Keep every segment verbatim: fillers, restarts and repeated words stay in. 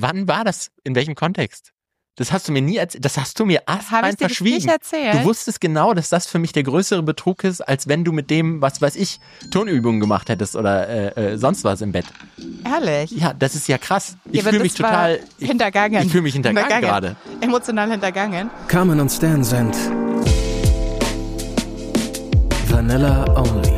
Wann war das? In welchem Kontext? Das hast du mir nie erzählt. Das hast du mir astrein verschwiegen. Nicht erzählt? Du wusstest genau, dass das für mich der größere Betrug ist, als wenn du mit dem, was weiß ich, Turnübungen gemacht hättest oder äh, äh, sonst was im Bett. Ehrlich? Ja, das ist ja krass. Ich Ja, fühle mich total ich, hintergangen. Ich fühle mich hintergangen, hintergangen gerade. Emotional hintergangen. Carmen und Stan sind Vanilla Only.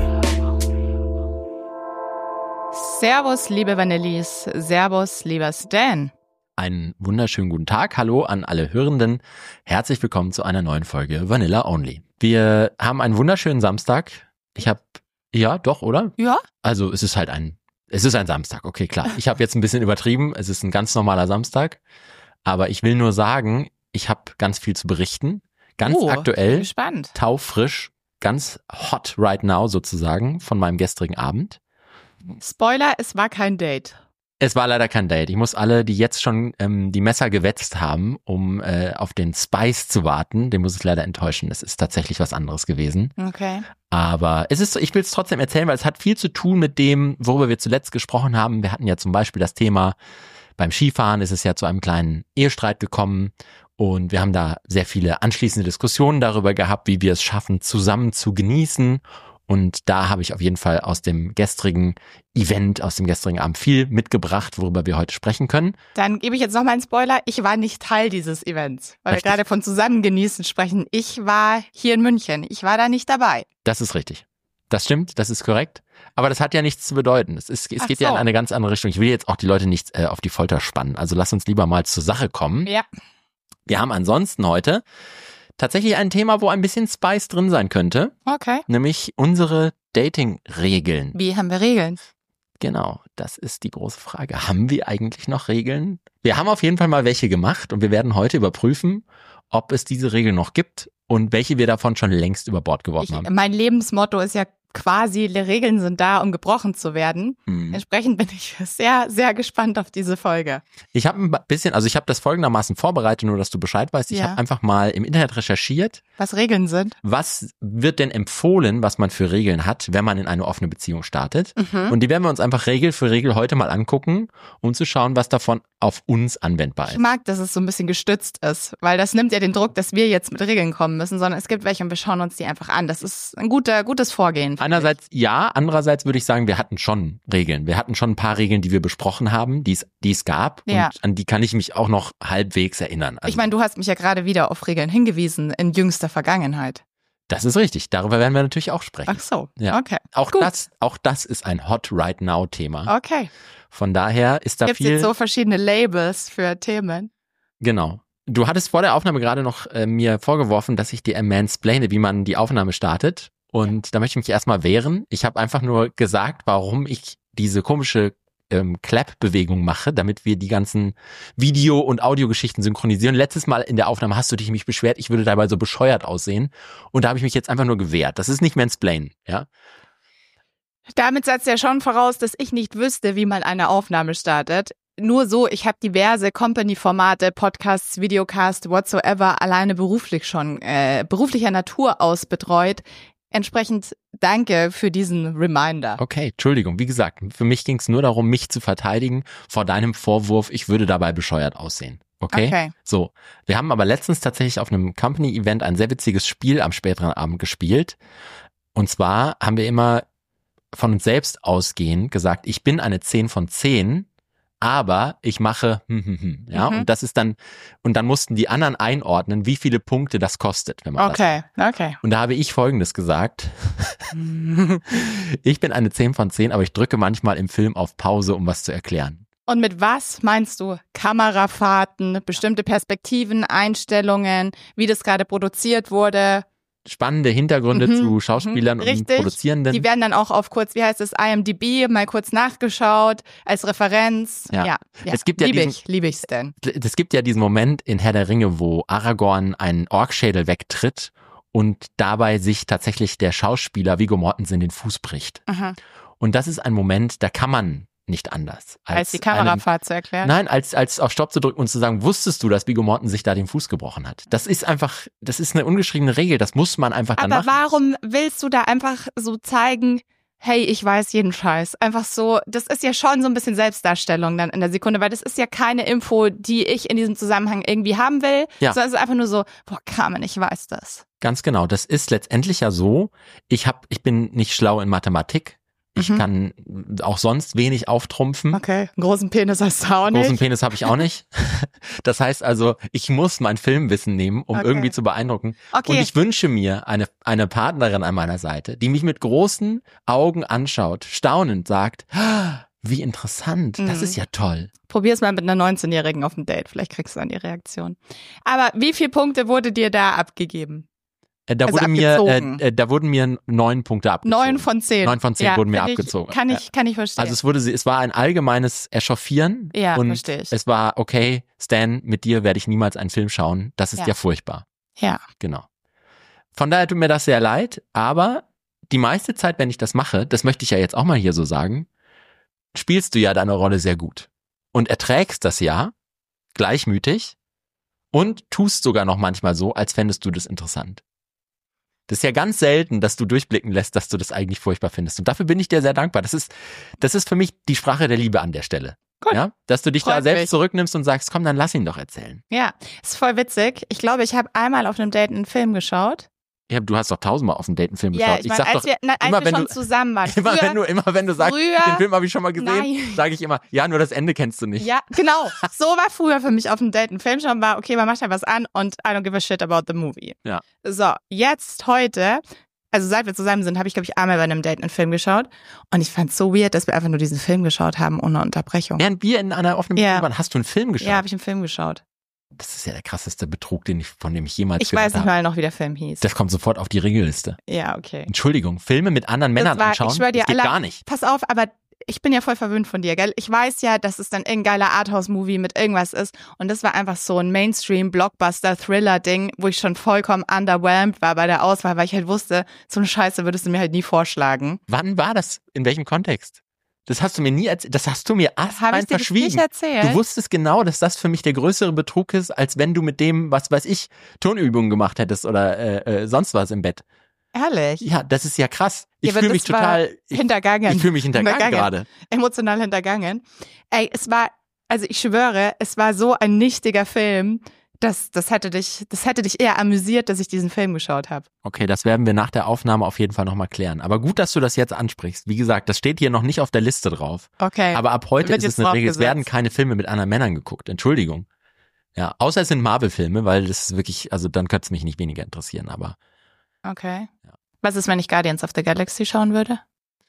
Servus, liebe Vanillis. Servus, lieber Stan. Einen wunderschönen guten Tag. Hallo an alle Hörenden. Herzlich willkommen zu einer neuen Folge Vanilla Only. Wir haben einen wunderschönen Samstag. Ich habe, ja, doch, oder? Ja. Also es ist halt ein, es ist ein Samstag. Okay, klar. Ich habe jetzt ein bisschen übertrieben. Es ist ein ganz normaler Samstag. Aber ich will nur sagen, ich habe ganz viel zu berichten. Ganz oh, aktuell. Spannend. Taufrisch. Ganz hot right now sozusagen von meinem gestrigen Abend. Spoiler, es war kein Date. Es war leider kein Date. Ich muss alle, die jetzt schon ähm, die Messer gewetzt haben, um äh, auf den Spice zu warten, den muss ich leider enttäuschen. Es ist tatsächlich was anderes gewesen. Okay. Aber es ist so, ich will es trotzdem erzählen, weil es hat viel zu tun mit dem, worüber wir zuletzt gesprochen haben. Wir hatten ja zum Beispiel das Thema, beim Skifahren ist es ja zu einem kleinen Ehestreit gekommen und wir haben da sehr viele anschließende Diskussionen darüber gehabt, wie wir es schaffen, zusammen zu genießen. Und da habe ich auf jeden Fall aus dem gestrigen Event, aus dem gestrigen Abend viel mitgebracht, worüber wir heute sprechen können. Dann gebe ich jetzt nochmal einen Spoiler. Ich war nicht Teil dieses Events, weil Richtig. wir gerade von zusammen genießen sprechen. Ich war hier in München. Ich war da nicht dabei. Das ist richtig. Das stimmt, das ist korrekt. Aber das hat ja nichts zu bedeuten. Es, ist, es Ach geht so. ja in eine ganz andere Richtung. Ich will jetzt auch die Leute nicht äh, auf die Folter spannen. Also lass uns lieber mal zur Sache kommen. Ja. Wir haben ansonsten heute tatsächlich ein Thema, wo ein bisschen Spice drin sein könnte. Okay. Nämlich unsere Dating-Regeln. Wie haben wir Regeln? Genau, das ist die große Frage. Haben wir eigentlich noch Regeln? Wir haben auf jeden Fall mal welche gemacht und wir werden heute überprüfen, ob es diese Regeln noch gibt und welche wir davon schon längst über Bord geworfen Ich, haben. mein Lebensmotto ist ja quasi, die Regeln sind da, um gebrochen zu werden. Hm. Entsprechend bin ich sehr, sehr gespannt auf diese Folge. Ich habe ein bisschen, also ich habe das folgendermaßen vorbereitet, nur dass du Bescheid weißt. Ich Ja. habe einfach mal im Internet recherchiert, Was Regeln sind? was wird denn empfohlen, was man für Regeln hat, wenn man in eine offene Beziehung startet. Mhm. Und die werden wir uns einfach Regel für Regel heute mal angucken, um zu schauen, was davon auf uns anwendbar Ich ist. mag, dass es so ein bisschen gestützt ist, weil das nimmt ja den Druck, dass wir jetzt mit Regeln kommen müssen, sondern es gibt welche und wir schauen uns die einfach an. Das ist ein guter, gutes Vorgehen. Einerseits ja, andererseits würde ich sagen, wir hatten schon Regeln. Wir hatten schon ein paar Regeln, die wir besprochen haben, die es, die es gab. Ja. Und an die kann ich mich auch noch halbwegs erinnern. Also, Ich meine, du hast mich ja gerade wieder auf Regeln hingewiesen in jüngster Vergangenheit. das ist richtig. Darüber werden wir natürlich auch sprechen. Ach so, Ja. okay. Auch Gut. das, auch das ist ein Hot Right Now Thema. Okay. Von daher ist da Gibt es viel. jetzt so verschiedene Labels für Themen? Genau. Du hattest vor der Aufnahme gerade noch äh, mir vorgeworfen, dass ich dir mansplaine, wie man die Aufnahme startet. Und da möchte ich mich erstmal wehren. Ich habe einfach nur gesagt, warum ich diese komische ähm, Clap-Bewegung mache, damit wir die ganzen Video- und Audiogeschichten synchronisieren. Letztes Mal in der Aufnahme hast du dich mich beschwert, ich würde dabei so bescheuert aussehen. Und da habe ich mich jetzt einfach nur gewehrt. Das ist nicht mansplainen, ja? Damit setzt ja schon voraus, dass ich nicht wüsste, wie man eine Aufnahme startet. Nur so, ich habe diverse Company-Formate, Podcasts, Videocasts, whatsoever, alleine beruflich schon, äh, beruflicher Natur aus betreut. Entsprechend danke für diesen Reminder. Okay, Entschuldigung. Wie gesagt, für mich ging es nur darum, mich zu verteidigen vor deinem Vorwurf, ich würde dabei bescheuert aussehen. Okay? Okay. So, wir haben aber letztens tatsächlich auf einem Company-Event ein sehr witziges Spiel am späteren Abend gespielt. Und zwar haben wir immer von uns selbst ausgehend gesagt, ich bin eine zehn von zehn, aber ich mache hm, hm, hm, ja, Mhm. und das ist dann, und dann mussten die anderen einordnen, wie viele Punkte das kostet, wenn man das Okay, okay. Und da habe ich Folgendes gesagt. Ich bin eine zehn von zehn, aber ich drücke manchmal im Film auf Pause, um was zu erklären. Und mit was meinst du? Kamerafahrten, bestimmte Perspektiven, Einstellungen, wie das gerade produziert wurde? Spannende Hintergründe Mhm, zu Schauspielern mhm, und richtig. Produzierenden. Die werden dann auch auf kurz, wie heißt es, I M D B, mal kurz nachgeschaut, als Referenz. Ja. ja, ja. Es gibt ja liebe diesen- ich, liebe ich denn. Es gibt ja diesen Moment in Herr der Ringe, wo Aragorn einen Orkschädel wegtritt und dabei sich tatsächlich der Schauspieler Viggo Mortensen den Fuß bricht. Aha. Und das ist ein Moment, da kann man nicht anders. Als die einem- Kamerafahrt zu erklären. Nein, als, als auf Stopp zu drücken und zu sagen, wusstest du, dass Viggo Mortensen sich da den Fuß gebrochen hat? Das ist einfach, das ist eine ungeschriebene Regel, das muss man einfach dann Aber machen. warum willst du da einfach so zeigen, hey, ich weiß jeden Scheiß. Einfach so, das ist ja schon so ein bisschen Selbstdarstellung dann in der Sekunde, weil das ist ja keine Info, die ich in diesem Zusammenhang irgendwie haben will, Ja. sondern es ist einfach nur so, boah, Carmen, ich weiß das. Ganz genau. Das ist letztendlich ja so, ich hab, ich bin nicht schlau in Mathematik. Ich Mhm. kann auch sonst wenig auftrumpfen. Okay, einen großen Penis hast du auch nicht. Großen Penis habe ich auch nicht. Das heißt also, ich muss mein Filmwissen nehmen, um Okay. irgendwie zu beeindrucken. Okay. Und ich wünsche mir eine, eine Partnerin an meiner Seite, die mich mit großen Augen anschaut, staunend sagt, "Ah, wie interessant, das Mhm. ist ja toll." Probier's mal mit einer neunzehnjährigen auf dem Date, vielleicht kriegst du dann die Reaktion. Aber wie viele Punkte wurde dir da abgegeben? Äh, Da, Also wurde mir, abgezogen. äh, äh, da wurden mir neun Punkte abgezogen. Neun von zehn. Neun von zehn ja, wurden mir find ich, abgezogen. Kann Ja. ich, kann ich verstehen. Also es wurde, es war ein allgemeines Echauffieren. Ja, und verstehe ich. es war, okay, Stan, mit dir werde ich niemals einen Film schauen. Das ist Ja. ja furchtbar. ja. Genau. Von daher tut mir das sehr leid, aber die meiste Zeit, wenn ich das mache, das möchte ich ja jetzt auch mal hier so sagen, spielst du ja deine Rolle sehr gut und erträgst das ja gleichmütig und tust sogar noch manchmal so, als fändest du das interessant. Das ist ja ganz selten, dass du durchblicken lässt, dass du das eigentlich furchtbar findest. Und dafür bin ich dir sehr dankbar. Das ist, das ist für mich die Sprache der Liebe an der Stelle. Gut. Ja? Dass du dich da Freut selbst mich. zurücknimmst und sagst, komm, dann lass ihn doch erzählen. Ja, ist voll witzig. Ich glaube, ich habe einmal auf einem Date einen Film geschaut. Ja, du hast doch tausendmal auf dem Date einen Film Ja, geschaut. ich Ich meine, sag als doch, wir, na, als immer wir wenn schon du- zusammen waren. immer Früher, wenn du, immer wenn du sagst, früher- den Film habe ich schon mal gesehen, Nein. sage ich immer, ja, nur das Ende kennst du nicht. Ja, genau. So war früher für mich auf dem Date ein Film schauen, war, okay, man macht ja was an und I don't give a shit about the movie. Ja. So, jetzt heute, also seit wir zusammen sind, habe ich, glaube ich, einmal bei einem Date einen Film geschaut und ich fand es so weird, dass wir einfach nur diesen Film geschaut haben, ohne Unterbrechung. Während wir in einer offenen Ja. Beziehung waren, hast du einen Film geschaut. Ja, habe ich einen Film geschaut. Das ist ja der krasseste Betrug, den ich, von dem ich jemals Ich gehört weiß nicht habe. mal noch, wie der Film hieß. Das kommt sofort auf die Regelliste. Ja, okay. Entschuldigung, Filme mit anderen Männern war- anschauen, ich schwör dir, das geht alle- gar nicht. Pass auf, aber ich bin ja voll verwöhnt von dir, gell? Ich weiß ja, dass es dann irgendein geiler Arthouse-Movie mit irgendwas ist. Und das war einfach so ein Mainstream-Blockbuster-Thriller-Ding, wo ich schon vollkommen underwhelmed war bei der Auswahl, weil ich halt wusste, so eine Scheiße würdest du mir halt nie vorschlagen. Wann war das? In welchem Kontext? Das hast du mir nie erzählt. Das hast du mir Habe astrein ich dir das verschwiegen. nicht erzählt? Du wusstest genau, dass das für mich der größere Betrug ist, als wenn du mit dem, was weiß ich, Turnübungen gemacht hättest oder äh, äh, sonst was im Bett. Ehrlich? Ja, das ist ja krass. Ich Ja, aber fühle mich das war total, ich, hintergangen. ich fühle mich hintergangen Hintergangen. gerade. Emotional hintergangen. Ey, es war, also ich schwöre, es war so ein nichtiger Film, dass das hätte dich, das hätte dich eher amüsiert, dass ich diesen Film geschaut habe. Okay, das werden wir nach der Aufnahme auf jeden Fall nochmal klären. Aber gut, dass du das jetzt ansprichst. Wie gesagt, das steht hier noch nicht auf der Liste drauf. Okay. Aber ab heute Wird ist es jetzt eine Regel, es draufgesetzt. werden keine Filme mit anderen Männern geguckt. Entschuldigung. Ja, außer es sind Marvel-Filme, weil das ist wirklich, also dann könnte es mich nicht weniger interessieren, aber Okay. Ja. Was ist, wenn ich Guardians of the Galaxy schauen würde?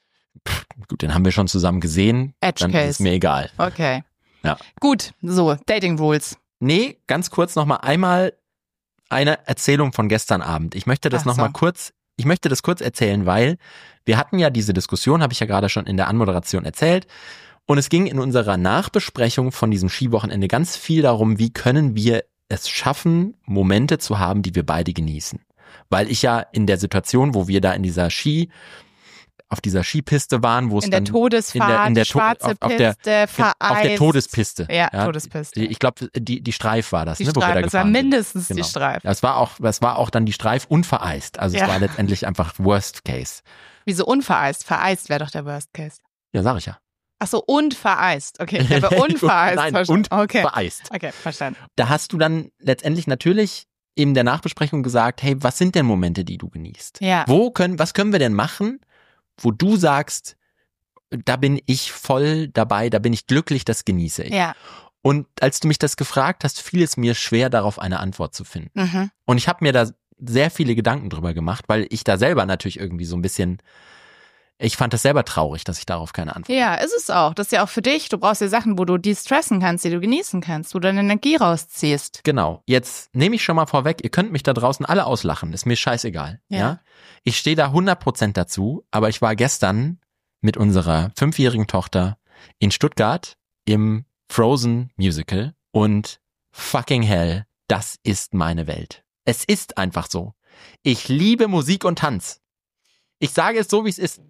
gut, den haben wir schon zusammen gesehen. Edge Dann ist es Case. mir egal. Okay. Ja. Gut, so, Dating Rules. Nee, ganz kurz nochmal einmal eine Erzählung von gestern Abend. Ich möchte das Ach so. nochmal kurz, ich möchte das kurz erzählen, weil wir hatten ja diese Diskussion, habe ich ja gerade schon in der Anmoderation erzählt. Und es ging in unserer Nachbesprechung von diesem Skiwochenende ganz viel darum, wie können wir es schaffen, Momente zu haben, die wir beide genießen. Weil ich ja in der Situation, wo wir da in dieser Ski, auf dieser Skipiste waren, wo es In der dann Todesfahrt, in der- in der To- schwarze auf- auf der- Piste, vereist. auf der Todespiste. Ja, Todespiste. Ich glaube, die, die Streif war das, Die ne, wo wir da Streif, das war gefahren sind. mindestens Genau. die Streif. Das war auch, das war auch dann die Streif und vereist. Also Ja. es war letztendlich einfach Worst Case. Wieso unvereist? Vereist wäre doch der Worst Case. Ja, sag ich ja. Ach so, und vereist. Okay, ich habe unvereist Nein, verstanden. und okay. vereist. Okay, verstanden. Da hast du dann letztendlich natürlich in der Nachbesprechung gesagt, hey, was sind denn Momente, die du genießt? Ja. Wo können, was können wir denn machen, wo du sagst, da bin ich voll dabei, da bin ich glücklich, das genieße ich. Ja. Und als du mich das gefragt hast, fiel es mir schwer, darauf eine Antwort zu finden. Mhm. Und ich habe mir da sehr viele Gedanken drüber gemacht, weil ich da selber natürlich irgendwie so ein bisschen, ich fand das selber traurig, dass ich darauf keine Antwort Ja, ist es auch. Das ist ja auch für dich. Du brauchst ja Sachen, wo du de-stressen kannst, die du genießen kannst, wo du deine Energie rausziehst. Genau. Jetzt nehme ich schon mal vorweg, ihr könnt mich da draußen alle auslachen, ist mir scheißegal. Ja. Ja. Ich stehe da hundert Prozent dazu, aber ich war gestern mit unserer fünfjährigen Tochter in Stuttgart im Frozen Musical und fucking hell, das ist meine Welt. Es ist einfach so. Ich liebe Musik und Tanz. Ich sage es so, wie es ist.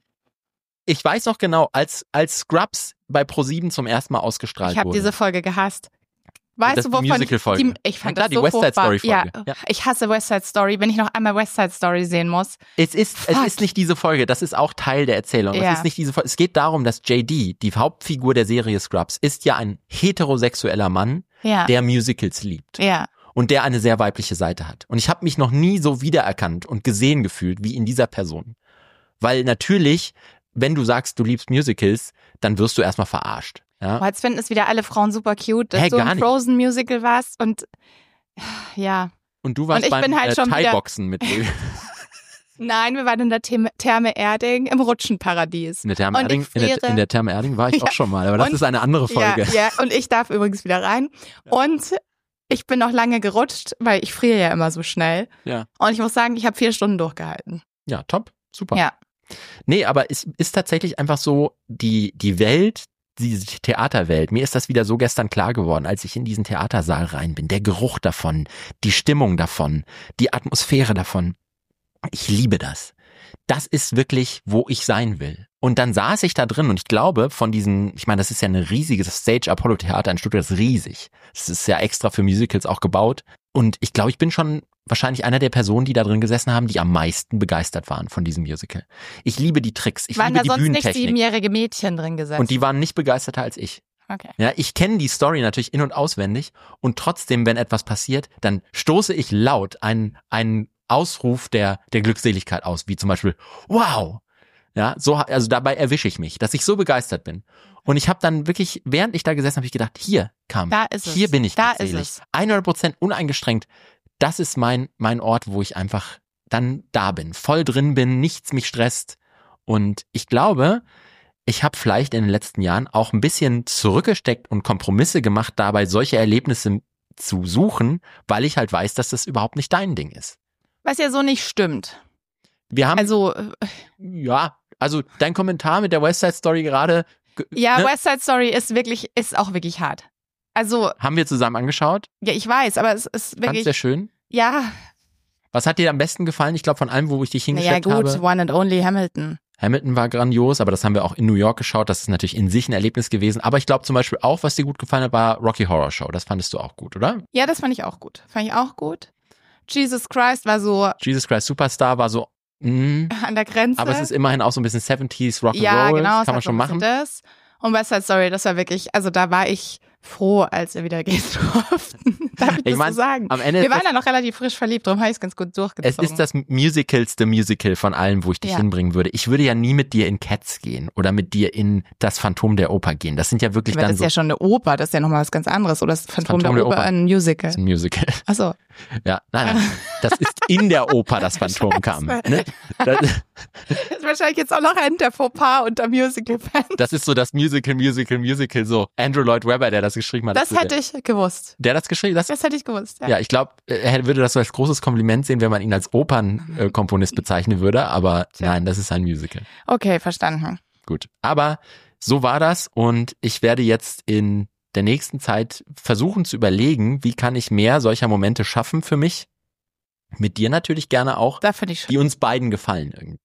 Ich weiß noch genau, als, als Scrubs bei ProSieben zum ersten Mal ausgestrahlt Ich habe wurde. diese Folge gehasst. Weißt das du, ist die wovon Musical-Folge. die, ich fand Ja, klar, das so die West Side furchtbar. Story-Folge. Ja, Ja. ich hasse West Side Story. Wenn ich noch einmal West Side Story sehen muss. Es ist, es Fuck. ist nicht diese Folge, das ist auch Teil der Erzählung. Ja. Es ist nicht diese Folge. Es geht darum, dass J D, die Hauptfigur der Serie Scrubs, ist ja ein heterosexueller Mann, Ja. der Musicals liebt. Ja. Und der eine sehr weibliche Seite hat. Und ich habe mich noch nie so wiedererkannt und gesehen gefühlt wie in dieser Person. Weil natürlich, wenn du sagst, du liebst Musicals, dann wirst du erstmal verarscht. Ja? Oh, jetzt finden es wieder alle Frauen super cute, dass Hä, du gar im nicht. Frozen Musical warst und ja. Und du warst Und ich beim bin halt äh, schon wieder- Thai-Boxen mit in Nein, wir waren in der Therme, Therme Erding im Rutschenparadies. der Therme Und Erding. ich In der, friere. in der Therme Erding war ich auch Ja. schon mal, aber das Und- ist eine andere Folge. Ja, ja, und ich darf übrigens wieder rein. Und ich bin noch lange gerutscht, weil ich friere ja immer so schnell. Ja. Und ich muss sagen, ich habe vier Stunden durchgehalten. Ja, top, super. Ja. Nee, aber es ist tatsächlich einfach so, die, die Welt, diese Theaterwelt, mir ist das wieder so gestern klar geworden, als ich in diesen Theatersaal rein bin. Der Geruch davon, die Stimmung davon, die Atmosphäre davon. Ich liebe das. Das ist wirklich, wo ich sein will. Und dann saß ich da drin und ich glaube, von diesen, ich meine, das ist ja ein riesiges Stage Apollo Theater in Stuttgart, das ist riesig. Das ist ja extra für Musicals auch gebaut. Und ich glaube, ich bin schon wahrscheinlich einer der Personen, die da drin gesessen haben, die am meisten begeistert waren von diesem Musical. Ich liebe die Tricks, ich Waren liebe da die sonst nicht Bühnentechnik. siebenjährige Mädchen drin gesessen? Und die waren nicht begeisterter als ich. okay. Ja, ich kenne die Story natürlich in- und auswendig und trotzdem, wenn etwas passiert, dann stoße ich laut einen, einen Ausruf der, der Glückseligkeit aus, wie zum Beispiel, wow! Ja, so, also dabei erwische ich mich, dass ich so begeistert bin. Und ich habe dann wirklich, während ich da gesessen habe, ich gedacht, hier, kam, Da ist es. hier bin ich Da ist glückselig. es. hundert Prozent uneingeschränkt. Das ist mein, mein Ort, wo ich einfach dann da bin, voll drin bin, nichts mich stresst. Und ich glaube, ich habe vielleicht in den letzten Jahren auch ein bisschen zurückgesteckt und Kompromisse gemacht, dabei solche Erlebnisse zu suchen, weil ich halt weiß, dass das überhaupt nicht dein Ding ist. Was ja so nicht stimmt. Wir haben, Also, äh, ja, also dein Kommentar mit der West Side Story gerade, ge- ja, ne, West Side Story ist wirklich, ist auch wirklich hart. Also, haben wir zusammen angeschaut. ja, ich weiß, aber es ist Fand's wirklich, sehr schön. ja, Was hat dir am besten gefallen? Ich glaube, von allem, wo ich dich naja hingeschleppt gut, habe. One and Only Hamilton. Hamilton war grandios, aber das haben wir auch in New York geschaut. Das ist natürlich in sich ein Erlebnis gewesen. Aber ich glaube zum Beispiel auch, was dir gut gefallen hat, war Rocky Horror Show. Das fandest du auch gut, oder? Ja, das fand ich auch gut. Fand ich auch gut. Jesus Christ war so Jesus Christ Superstar war so, mh, an der Grenze. aber es ist immerhin auch so ein bisschen siebziger Rock'n'Roll. ja, genau, es kann hat man so schon ein bisschen machen. das. Und West Side Story, das war wirklich, also da war ich froh, als wir wieder gehen durften. Darf ich Ich das mein, so sagen? Am Ende Wir ist waren das, da noch relativ frisch verliebt, darum habe ich es ganz gut es durchgezogen. ist das musicalste Musical von allen, wo ich dich Ja. hinbringen würde. Ich würde ja nie mit dir in Cats gehen oder mit dir in das Phantom der Oper gehen. Das sind ja wirklich Aber das dann ist so ja schon eine Oper, das ist ja nochmal was ganz anderes. Oder das Phantom, der, Oper, ein Musical. das ist ein Musical. Achso. Ja, nein, nein. Das ist in der Oper das Phantom kam. Ne? Das, Das ist wahrscheinlich jetzt auch noch ein der Fauxpas unter Musical-Fans. das ist so das Musical, Musical, Musical. So Andrew Lloyd Webber, der das geschrieben hat. Das hätte ich gewusst. Der hat das geschrieben? Das, Das hätte ich gewusst, ja. ja, ich glaube, er würde das so als großes Kompliment sehen, wenn man ihn als Opernkomponist bezeichnen würde. Aber Tja. nein, das ist ein Musical. Okay, verstanden. Gut. Aber so war das und ich werde jetzt in der nächsten Zeit versuchen zu überlegen, wie kann ich mehr solcher Momente schaffen für mich. Mit dir natürlich gerne auch, Da finde ich schön. die uns beiden gefallen irgendwie.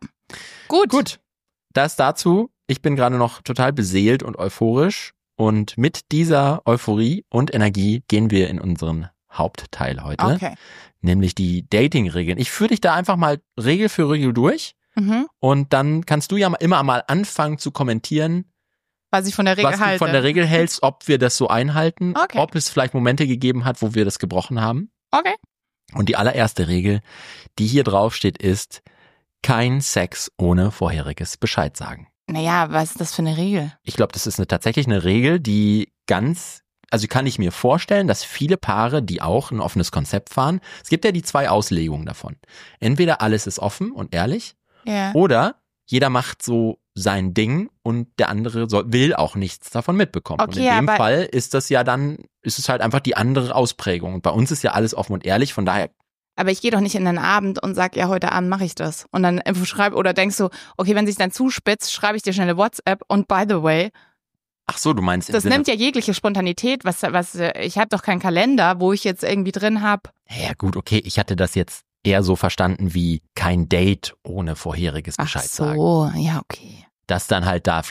Gut. Gut. Das dazu. Ich bin gerade noch total beseelt und euphorisch und mit dieser Euphorie und Energie gehen wir in unseren Hauptteil heute, Okay. nämlich die Dating-Regeln. Ich führe dich da einfach mal Regel für Regel durch Mhm. und dann kannst du ja mal- immer mal anfangen zu kommentieren, Was ich von der Regel was du halte. von der Regel hältst, ob wir das so einhalten, Okay. ob es vielleicht Momente gegeben hat, wo wir das gebrochen haben. Okay. Und die allererste Regel, die hier drauf steht, ist kein Sex ohne vorheriges Bescheid sagen. Naja, was ist das für eine Regel? Ich glaube, das ist eine, tatsächlich eine Regel, die ganz, also kann ich mir vorstellen, dass viele Paare, die auch ein offenes Konzept fahren, es gibt ja die zwei Auslegungen davon. Entweder alles ist offen und ehrlich Ja. oder jeder macht so sein Ding und der andere soll, will auch nichts davon mitbekommen. und Okay, in dem aber- Fall ist das ja dann, ist es halt einfach die andere Ausprägung. Und bei uns ist ja alles offen und ehrlich, von daher, Aber ich gehe doch nicht in den Abend und sag, ja, heute Abend mache ich das. Und dann einfach schreibe, oder denkst du, okay, wenn sich dann zuspitzt, schreibe ich dir schnell eine WhatsApp. Und by the way, ach so, du meinst im das Sinne, nimmt ja jegliche Spontanität. Was, was, äh, ich habe doch keinen Kalender, wo ich jetzt irgendwie drin habe. ja gut, okay, ich hatte das jetzt eher so verstanden wie kein Date ohne vorheriges Ach Bescheid sagen. so, ja, okay. Dass dann halt da vielleicht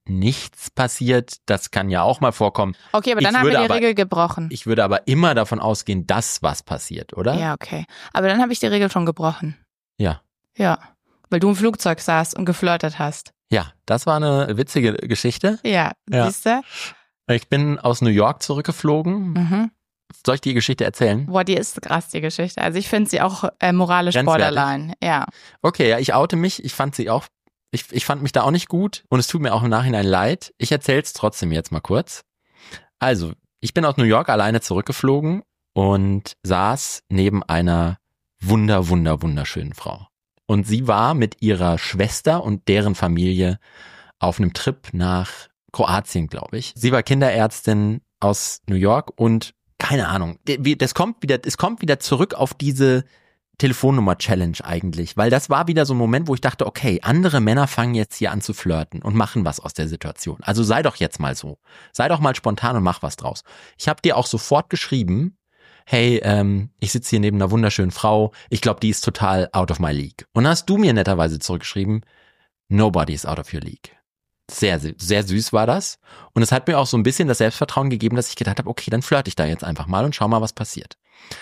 nichts passiert. Das kann ja auch mal vorkommen. Okay, aber dann Ich haben wir würde die aber- Regel gebrochen. Ich würde aber immer davon ausgehen, dass was passiert, oder? Ja, okay. Aber dann habe ich die Regel schon gebrochen. Ja. Ja. Weil du im Flugzeug saßt und geflirtet hast. Ja, das war eine witzige Geschichte. Ja, Ja. siehst du? Ich bin aus New York zurückgeflogen. Mhm. Soll ich die Geschichte erzählen? Boah, die ist krass, die Geschichte. Also ich finde sie auch äh, moralisch Grenzwertig. borderline. Ja. Okay, ja, ich oute mich. Ich fand sie auch, ich, ich fand mich da auch nicht gut und es tut mir auch im Nachhinein leid. Ich erzähl's trotzdem jetzt mal kurz. Also, ich bin aus New York alleine zurückgeflogen und saß neben einer wunder, wunder, wunderschönen Frau. Und sie war mit ihrer Schwester und deren Familie auf einem Trip nach Kroatien, glaube ich. Sie war Kinderärztin aus New York und keine Ahnung, das kommt wieder, es kommt wieder zurück auf diese Telefonnummer-Challenge eigentlich, weil das war wieder so ein Moment, wo ich dachte, okay, andere Männer fangen jetzt hier an zu flirten und machen was aus der Situation. Also sei doch jetzt mal so. Sei doch mal spontan und mach was draus. Ich habe dir auch sofort geschrieben, hey, ähm, ich sitze hier neben einer wunderschönen Frau, ich glaube, die ist total out of my league. Und dann hast du mir netterweise zurückgeschrieben, nobody is out of your league. Sehr, sehr süß war das. Und es hat mir auch so ein bisschen das Selbstvertrauen gegeben, dass ich gedacht habe, okay, dann flirte ich da jetzt einfach mal und schau mal, was passiert.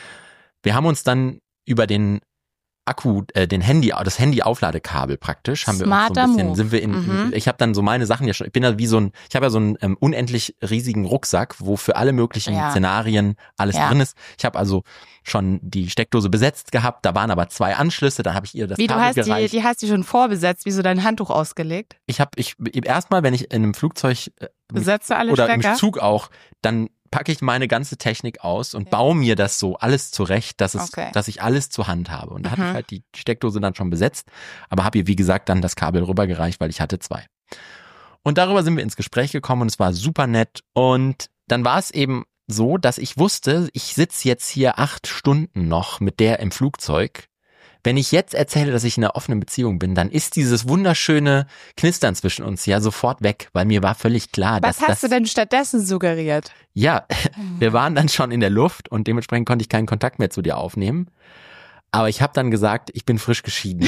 Wir haben uns dann über den Akku, äh, den Handy, das Handy-Aufladekabel praktisch, haben Smarter wir uns so ein bisschen, Move. sind wir in, Mhm. ich habe dann so meine Sachen ja schon, ich bin ja wie so ein, ich habe ja so einen ähm, unendlich riesigen Rucksack, wo für alle möglichen Ja. Szenarien alles Ja. drin ist. Ich habe also schon die Steckdose besetzt gehabt, da waren aber zwei Anschlüsse, dann habe ich ihr das Wie, du Kabel hast die, gereicht. die hast du schon vorbesetzt, wie so dein Handtuch ausgelegt? Ich habe, ich erstmal, wenn ich in einem Flugzeug äh, Besetzt du alle oder Stecker? im Zug auch, dann packe ich meine ganze Technik aus und baue mir das so alles zurecht, dass es, Okay. dass ich alles zur Hand habe. Und da hatte Mhm. ich halt die Steckdose dann schon besetzt, aber habe ihr, wie gesagt, dann das Kabel rübergereicht, weil ich hatte zwei. Und darüber sind wir ins Gespräch gekommen und es war super nett. Und dann war es eben so, dass ich wusste, ich sitze jetzt hier acht Stunden noch mit der im Flugzeug. Wenn ich jetzt erzähle, dass ich in einer offenen Beziehung bin, dann ist dieses wunderschöne Knistern zwischen uns ja sofort weg, weil mir war völlig klar, Was dass hast das... du denn stattdessen suggeriert? Ja, wir waren dann schon in der Luft und dementsprechend konnte ich keinen Kontakt mehr zu dir aufnehmen. Aber ich habe dann gesagt, ich bin frisch geschieden.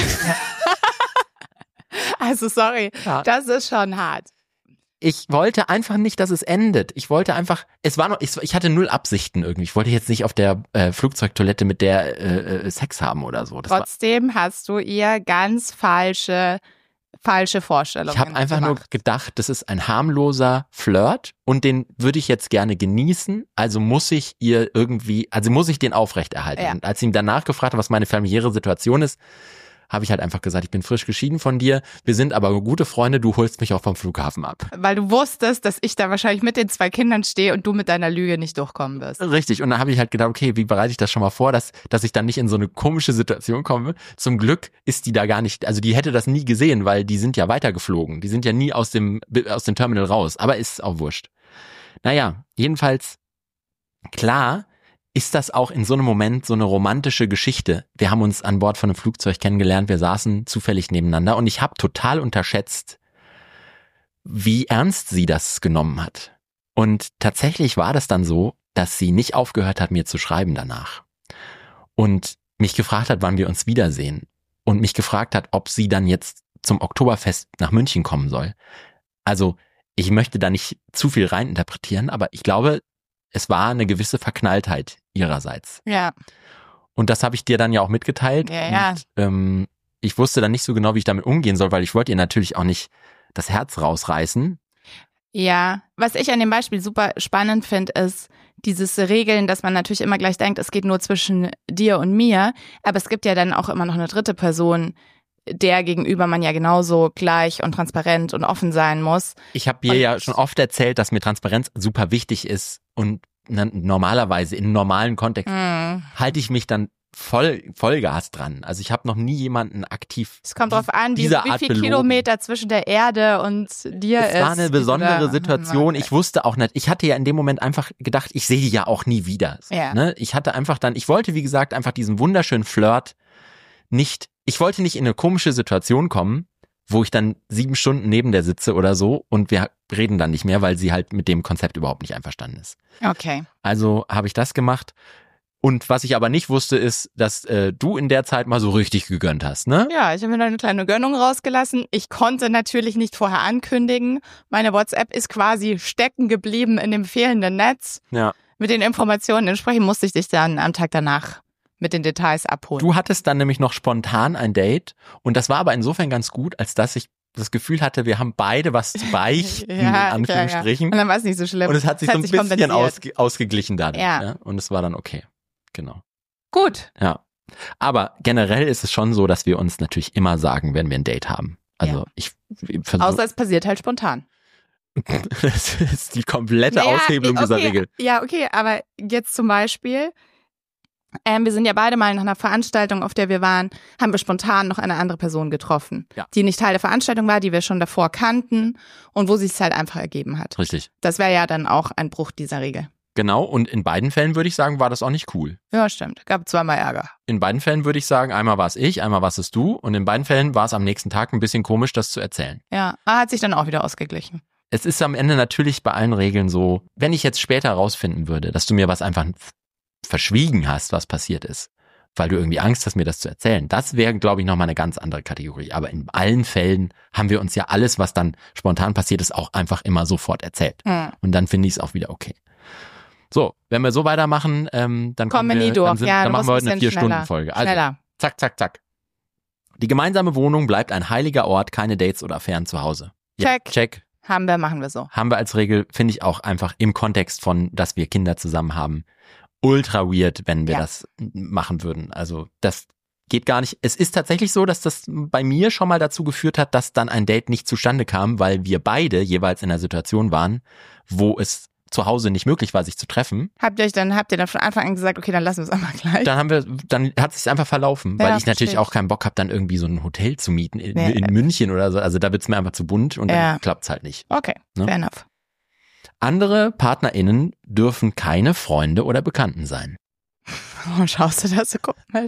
Also sorry, Ja. das ist schon hart. Ich wollte einfach nicht, dass es endet. Ich wollte einfach, es war noch, ich, ich hatte null Absichten irgendwie. Ich wollte jetzt nicht auf der äh, Flugzeugtoilette mit der äh, äh, Sex haben oder so. Das war, Trotzdem hast du ihr ganz falsche, falsche Vorstellungen ich habe einfach nur gemacht. gedacht, das ist ein harmloser Flirt und den würde ich jetzt gerne genießen. Also muss ich ihr irgendwie, also muss ich den aufrechterhalten. Ja. Und als ich ihm danach gefragt habe, was meine familiäre Situation ist, habe ich halt einfach gesagt, ich bin frisch geschieden von dir. Wir sind aber gute Freunde, du holst mich auch vom Flughafen ab. Weil du wusstest, dass ich da wahrscheinlich mit den zwei Kindern stehe und du mit deiner Lüge nicht durchkommen wirst. Richtig. Und dann habe ich halt gedacht, okay, wie bereite ich das schon mal vor, dass, dass ich dann nicht in so eine komische Situation komme. Zum Glück ist die da gar nicht, also die hätte das nie gesehen, weil die sind ja weitergeflogen. Die sind ja nie aus dem, aus dem Terminal raus. Aber ist auch wurscht. Naja, jedenfalls, klar ist das auch in so einem Moment so eine romantische Geschichte. Wir haben uns an Bord von einem Flugzeug kennengelernt, wir saßen zufällig nebeneinander und ich habe total unterschätzt, wie ernst sie das genommen hat. Und tatsächlich war das dann so, dass sie nicht aufgehört hat, mir zu schreiben danach. Und mich gefragt hat, wann wir uns wiedersehen. Und mich gefragt hat, ob sie dann jetzt zum Oktoberfest nach München kommen soll. Also ich möchte da nicht zu viel reininterpretieren, aber ich glaube, es war eine gewisse Verknalltheit ihrerseits. Ja. Und das habe ich dir dann ja auch mitgeteilt. Ja, ja. Und ähm, ich wusste dann nicht so genau, wie ich damit umgehen soll, weil ich wollte ihr natürlich auch nicht das Herz rausreißen. Ja, was ich an dem Beispiel super spannend finde, ist dieses Regeln, dass man natürlich immer gleich denkt, es geht nur zwischen dir und mir, aber es gibt ja dann auch immer noch eine dritte Person, der gegenüber man ja genauso gleich und transparent und offen sein muss. Ich habe dir Und- ja schon oft erzählt, dass mir Transparenz super wichtig ist und na, normalerweise in normalen Kontext Hm. halte ich mich dann voll Vollgas dran. Also ich habe noch nie jemanden aktiv. Es kommt drauf an, wie, dieser wie Art viel belogen. Kilometer zwischen der Erde und dir Es ist. war eine wie du besondere da- Situation. Ich wusste auch nicht, ich hatte ja in dem Moment einfach gedacht, ich sehe die ja auch nie wieder. So, Ja. ne? Ich hatte einfach dann, ich wollte, wie gesagt, einfach diesen wunderschönen Flirt nicht, ich wollte nicht in eine komische Situation kommen, wo ich dann sieben Stunden neben der sitze oder so und wir reden dann nicht mehr, weil sie halt mit dem Konzept überhaupt nicht einverstanden ist. Okay. Also habe ich das gemacht Und was ich aber nicht wusste, ist, dass äh, du in der Zeit mal so richtig gegönnt hast, ne? Ja, ich habe mir da eine kleine Gönnung rausgelassen. Ich konnte natürlich nicht vorher ankündigen. Meine WhatsApp ist quasi stecken geblieben in dem fehlenden Netz. Ja. Mit den Informationen. Entsprechend musste ich dich dann am Tag danach mit den Details abholen. Du hattest dann nämlich noch spontan ein Date und das war aber insofern ganz gut, als dass ich das Gefühl hatte, wir haben beide was zu beichten, ja, in Anführungsstrichen. Ja, ja. Und dann war es nicht so schlimm. Und es hat sich das so ein hat bisschen sich ausge- ausgeglichen dadurch. Ja. Ja. Und es war dann okay. Genau. Gut. Ja. Aber generell ist es schon so, dass wir uns natürlich immer sagen, wenn wir ein Date haben. Also Ja. ich, ich versuche. Außer es passiert halt spontan. Das ist die komplette Naja, Aushebelung okay, dieser Regel. Ja, okay, aber jetzt zum Beispiel, ähm, wir sind ja beide mal nach einer Veranstaltung, auf der wir waren, haben wir spontan noch eine andere Person getroffen, Ja. die nicht Teil der Veranstaltung war, die wir schon davor kannten und wo sich es halt einfach ergeben hat. Richtig. Das wäre ja dann auch ein Bruch dieser Regel. Genau. Und in beiden Fällen würde ich sagen, war das auch nicht cool. Ja, stimmt. Gab zweimal Ärger. In beiden Fällen würde ich sagen, einmal war es ich, einmal warst es du. Und in beiden Fällen war es am nächsten Tag ein bisschen komisch, das zu erzählen. Ja, aber hat sich dann auch wieder ausgeglichen. Es ist am Ende natürlich bei allen Regeln so, wenn ich jetzt später rausfinden würde, dass du mir was einfach verschwiegen hast, was passiert ist, weil du irgendwie Angst hast, mir das zu erzählen, das wäre, glaube ich, nochmal eine ganz andere Kategorie. Aber in allen Fällen haben wir uns ja alles, was dann spontan passiert ist, auch einfach immer sofort erzählt. Hm. Und dann finde ich es auch wieder okay. So, wenn wir so weitermachen, ähm, dann Kommen wir wir, nie durch. Dann, sind, Ja, dann du machen wir musst heute ein eine bisschen Vier-Stunden-Folge. Also, Schneller. zack, zack, zack. Die gemeinsame Wohnung bleibt ein heiliger Ort, keine Dates oder Affären zu Hause. Ja, Check. check. Haben wir, machen wir so. Haben wir als Regel, finde ich auch einfach im Kontext von, dass wir Kinder zusammen haben, ultra weird, wenn wir Ja. das machen würden. Also das geht gar nicht. Es ist tatsächlich so, dass das bei mir schon mal dazu geführt hat, dass dann ein Date nicht zustande kam, weil wir beide jeweils in einer Situation waren, wo es zu Hause nicht möglich war, sich zu treffen. Habt ihr euch dann, habt ihr dann von Anfang an gesagt, okay, dann lassen wir es einmal gleich? Dann haben wir, dann hat es sich einfach verlaufen, Ja, weil ich natürlich verstehe ich. auch keinen Bock habe, dann irgendwie so ein Hotel zu mieten in, Nee. in München oder so. Also da wird's mir einfach zu bunt und Ja. dann klappt's halt nicht. Okay, Ne? fair enough. Andere PartnerInnen dürfen keine Freunde oder Bekannten sein. Warum schaust du das so komisch?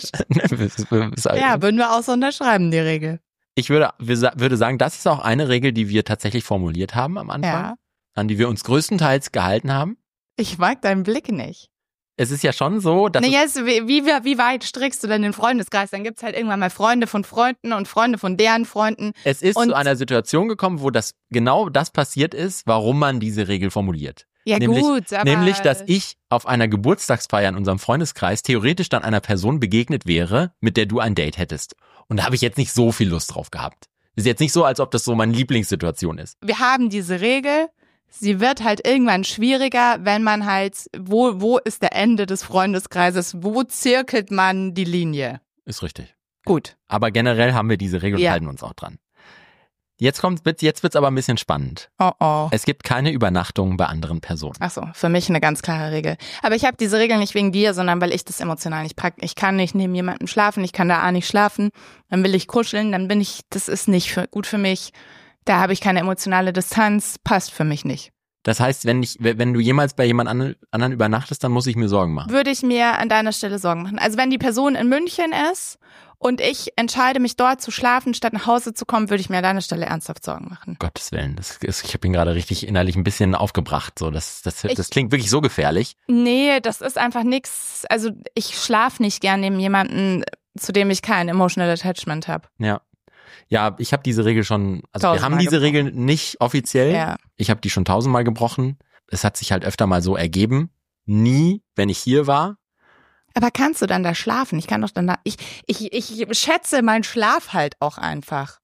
ja, Ja, würden wir auch so unterschreiben, die Regel. ich würde, wir sa- würde sagen, das ist auch eine Regel, die wir tatsächlich formuliert haben am Anfang, Ja. an die wir uns größtenteils gehalten haben. Ich mag deinen Blick nicht. Es ist ja schon so, dass Naja, es, wie, wie, wie weit strickst du denn den Freundeskreis? Dann gibt's halt irgendwann mal Freunde von Freunden und Freunde von deren Freunden. es, es ist und- zu einer Situation gekommen, wo das genau das passiert ist, warum man diese Regel formuliert. Ja Nämlich- gut, aber... Nämlich, dass ich auf einer Geburtstagsfeier in unserem Freundeskreis theoretisch dann einer Person begegnet wäre, mit der du ein Date hättest. Und da habe ich jetzt nicht so viel Lust drauf gehabt. Ist jetzt nicht so, als ob das so meine Lieblingssituation ist. Wir haben diese Regel, sie wird halt irgendwann schwieriger, wenn man halt, wo, wo ist der Ende des Freundeskreises? Wo zirkelt man die Linie? Ist richtig. Gut. Aber generell haben wir diese Regel und Ja. halten uns auch dran. Jetzt kommt, jetzt wird's aber ein bisschen spannend. Oh oh. Es gibt keine Übernachtung bei anderen Personen. Ach so, für mich eine ganz klare Regel. Aber ich habe diese Regel nicht wegen dir, sondern weil ich das emotional nicht pack. Ich kann nicht neben jemandem schlafen, ich kann da A nicht schlafen, dann will ich kuscheln, dann bin ich, das ist nicht für, gut für mich. Da habe ich keine emotionale Distanz, passt für mich nicht. Das heißt, wenn ich, wenn du jemals bei jemand anderen anderen übernachtest, dann muss ich mir Sorgen machen. Würde ich mir an deiner Stelle Sorgen machen. Also wenn die Person in München ist und ich entscheide mich dort zu schlafen, statt nach Hause zu kommen, würde ich mir an deiner Stelle ernsthaft Sorgen machen. Gottes Willen, das ist, ich habe ihn gerade richtig innerlich ein bisschen aufgebracht. So, das, das, Ich- das klingt wirklich so gefährlich. Nee, das ist einfach nix. Also ich schlafe nicht gern neben jemanden, zu dem ich kein emotional attachment habe. Ja. Ja, ich habe diese Regel schon, also wir Tausendmal haben diese gebrochen. Regel nicht offiziell. Ja. Ich habe die schon tausendmal gebrochen. Es hat sich halt öfter mal so ergeben. Nie, wenn ich hier war. Aber kannst du dann da schlafen? Ich kann doch dann da, ich, ich, ich schätze meinen Schlaf halt auch einfach.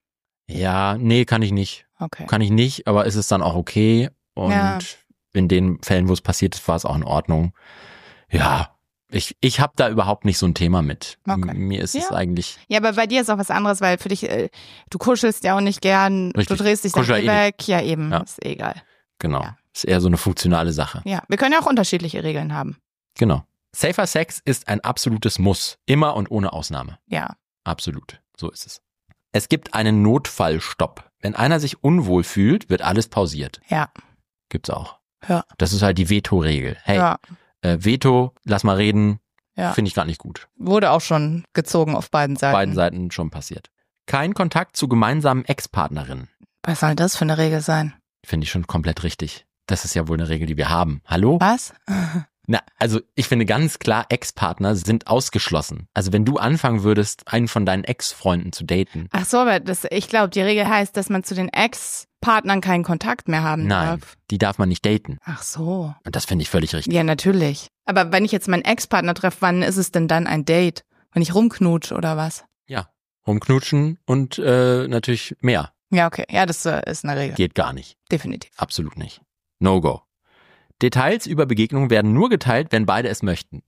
Ja, nee, kann ich nicht. Okay. Kann ich nicht, aber ist es dann auch okay. Und Ja. in den Fällen, wo es passiert ist, war es auch in Ordnung. Ja, ich, ich habe da überhaupt nicht so ein Thema mit. Okay. M- Mir ist es Ja. eigentlich, Ja, aber bei dir ist auch was anderes, weil für dich, äh, du kuschelst ja auch nicht gern, Richtig. du drehst dich dann Kuschel eh eh nicht. weg. Ja, eben, Ja. ist eh egal. genau, Ja. ist eher so eine funktionale Sache. Ja, wir können ja auch unterschiedliche Regeln haben. Genau. Safer Sex ist ein absolutes Muss. Immer und ohne Ausnahme. Ja. Absolut. So ist es. Es gibt einen Notfallstopp. Wenn einer sich unwohl fühlt, wird alles pausiert. Ja. Gibt's auch. Ja. Das ist halt die Veto-Regel. Hey, Ja. äh, Veto, lass mal reden. Ja. Finde ich gar nicht gut. Wurde auch schon gezogen auf beiden Seiten. Beiden Seiten schon passiert. Kein Kontakt zu gemeinsamen Ex-Partnerinnen. Was soll das für eine Regel sein? Finde ich schon komplett richtig. Das ist ja wohl eine Regel, die wir haben. Hallo? Was? Na, also ich finde ganz klar, Ex-Partner sind ausgeschlossen. Also wenn du anfangen würdest, einen von deinen Ex-Freunden zu daten. Ach so, aber das, ich glaube, die Regel heißt, dass man zu den Ex-Partnern keinen Kontakt mehr haben Nein, darf. die darf man nicht daten. Ach so. Und das finde ich völlig richtig. Ja, natürlich. Aber wenn ich jetzt meinen Ex-Partner treffe, wann ist es denn dann ein Date? Wenn ich rumknutsche oder was? Ja, rumknutschen und äh, natürlich mehr. Ja, okay. Ja, das äh, ist eine Regel. Geht gar nicht. Definitiv. Absolut nicht. No go. Details über Begegnungen werden nur geteilt, wenn beide es möchten.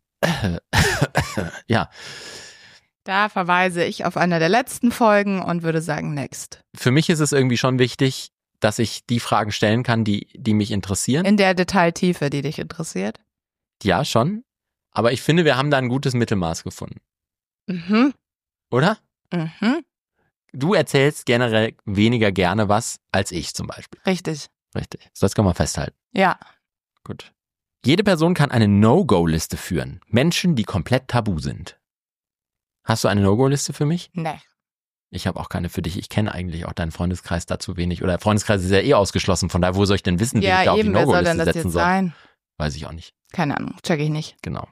Ja. Da verweise ich auf eine der letzten Folgen und würde sagen, next. Für mich ist es irgendwie schon wichtig, dass ich die Fragen stellen kann, die, die mich interessieren. In der Detailtiefe, die dich interessiert. Ja, schon. Aber ich finde, wir haben da ein gutes Mittelmaß gefunden. Mhm. Oder? Mhm. Du erzählst generell weniger gerne was als ich zum Beispiel. Richtig. Richtig. Das kann man festhalten. Ja. Gut. Jede Person kann eine No-Go-Liste führen. Menschen, die komplett tabu sind. Hast du eine No-Go-Liste für mich? Nee. Ich habe auch keine für dich. Ich kenne eigentlich auch deinen Freundeskreis dazu wenig. Oder der Freundeskreis ist ja eh ausgeschlossen. Von daher, wo soll ich denn wissen, wie Ja, ich da auf die eben, wer soll denn No-Go-Liste das setzen jetzt soll? sein? Weiß ich auch nicht. Keine Ahnung, check ich nicht. Genau.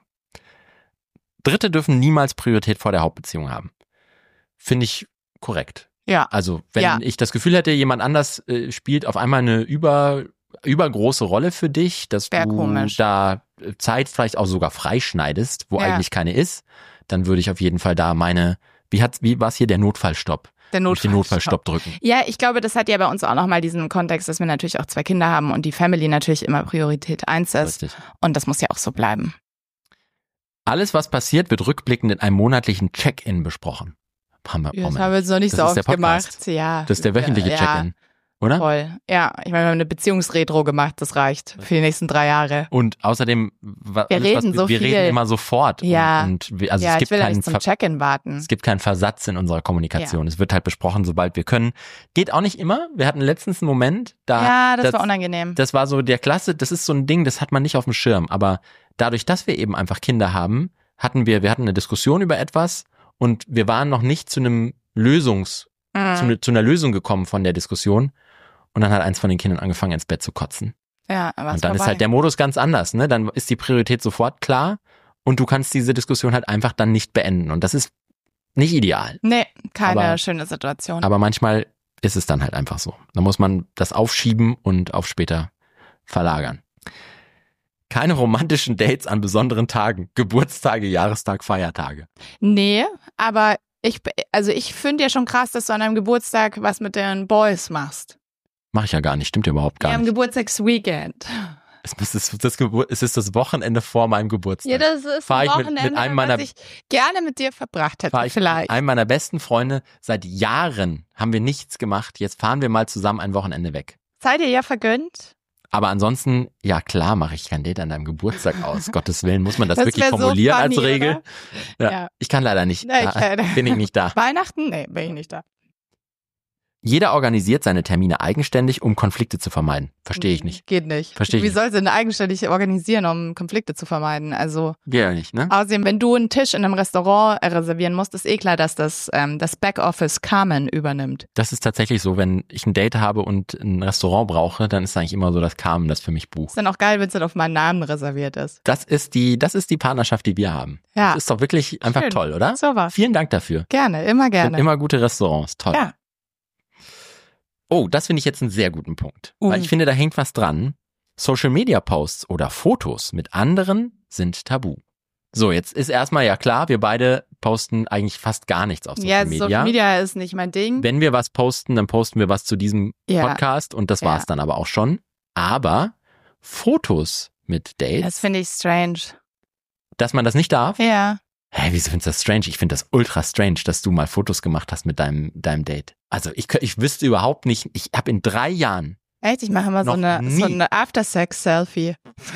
Dritte dürfen niemals Priorität vor der Hauptbeziehung haben. Finde ich korrekt. Ja. Also wenn Ja. ich das Gefühl hätte, jemand anders äh, spielt auf einmal eine über übergroße Rolle für dich, dass Wär du komisch. da Zeit vielleicht auch sogar freischneidest, wo Ja. eigentlich keine ist, dann würde ich auf jeden Fall da meine, wie hat's, wie war es hier, der Notfallstopp? Der Würde ich den Notfallstopp drücken. Ja, ich glaube, das hat ja bei uns auch nochmal diesen Kontext, dass wir natürlich auch zwei Kinder haben und die Family natürlich immer Priorität eins ist. Richtig. Und das muss ja auch so bleiben. Alles, was passiert, wird rückblickend in einem monatlichen Check-in besprochen. Haben wir, Ja, das Moment. haben wir jetzt noch nicht Das so ist der oft Podcast. gemacht. Ja. Das ist der wöchentliche ja, Check-in, oder? Voll. Ja, ich meine, wir haben eine Beziehungsretro gemacht, das reicht für die nächsten drei Jahre. Und außerdem, wa- Wir alles, reden was, so wir viel. reden immer sofort. Ja. Und, und wir, also ja, es ich gibt will ja keinen nicht zum Ver Check-in warten. Es gibt keinen Versatz in unserer Kommunikation. Es wird halt besprochen, sobald wir können. Geht auch nicht immer. Wir hatten letztens einen Moment, da Ja, das, war unangenehm. das war so der Klasse, das ist so ein Ding, das hat man nicht auf dem Schirm. Aber dadurch, dass wir eben einfach Kinder haben, hatten wir, wir hatten eine Diskussion über etwas und wir waren noch nicht zu einem Lösungs, Mhm. zu, ne- zu einer Lösung gekommen von der Diskussion. Und dann hat eins von den Kindern angefangen, ins Bett zu kotzen. Ja, aber Und dann ist halt der Modus ganz anders, ne? Dann ist die Priorität sofort klar und du kannst diese Diskussion halt einfach dann nicht beenden. Und das ist nicht ideal. Nee, keine Aber- schöne Situation. Aber manchmal ist es dann halt einfach so. Da muss man das aufschieben und auf später verlagern. Keine romantischen Dates an besonderen Tagen. Geburtstage, Jahrestag, Feiertage. Nee, aber ich, also ich finde ja schon krass, dass du an deinem Geburtstag was mit den Boys machst. Mache ich ja gar nicht. Stimmt ja überhaupt Ja, gar am nicht. Geburtstagsweekend. Es ist das, Gebur es ist das Wochenende vor meinem Geburtstag. Ja, das ist Fahr ein ich mit- Wochenende, mit einem meiner- was ich gerne mit dir verbracht hätte, Fahr ich vielleicht. mit einem meiner besten Freunde. Seit Jahren haben wir nichts gemacht. Jetzt fahren wir mal zusammen ein Wochenende weg. Sei dir ja vergönnt. Aber ansonsten, ja klar, mache ich kein Date an deinem Geburtstag aus. Gottes Willen, muss man das, Das wirklich wär so formulieren funny, als Regel? oder? Ja. Ja. Ich kann leider nicht. Nee, ich, Da äh, bin ich nicht da. Weihnachten? Nee, bin ich nicht da. Jeder organisiert seine Termine eigenständig, um Konflikte zu vermeiden. Verstehe ich nicht. Geht nicht. Verstehe ich Wie nicht. soll sie denn eigenständig organisieren, um Konflikte zu vermeiden? Also Geht ja nicht, ne? außerdem, wenn du einen Tisch in einem Restaurant äh, reservieren musst, ist eh klar, dass das, ähm, das Backoffice Carmen übernimmt. Das ist tatsächlich so, wenn ich ein Date habe und ein Restaurant brauche, dann ist eigentlich immer so, dass Carmen das für mich bucht. Ist dann auch geil, wenn es dann auf meinen Namen reserviert ist. Das ist die, das ist die Partnerschaft, die wir haben. Ja, Das ist doch wirklich einfach Schön. toll, oder? so was. Vielen Dank dafür. Gerne, immer Sind gerne. immer gute Restaurants. Toll. Ja. Oh, das finde ich jetzt einen sehr guten Punkt. Uh. Weil ich finde, da hängt was dran. Social Media Posts oder Fotos mit anderen sind tabu. So, jetzt ist erstmal ja klar, wir beide posten eigentlich fast gar nichts auf Social Ja, Media. Social Media ist nicht mein Ding. Wenn wir was posten, dann posten wir was zu diesem Ja. Podcast und das Ja. war's dann aber auch schon. Aber Fotos mit Dates, Das finde ich strange. dass man das nicht darf? Ja. Hä, wieso findest du das strange? Ich finde das ultra strange, dass du mal Fotos gemacht hast mit deinem, deinem Date. Also ich, kö- ich wüsste überhaupt nicht, ich habe in drei Jahren, Echt, ich mache immer so Noch eine, nie. so eine After-Sex-Selfie.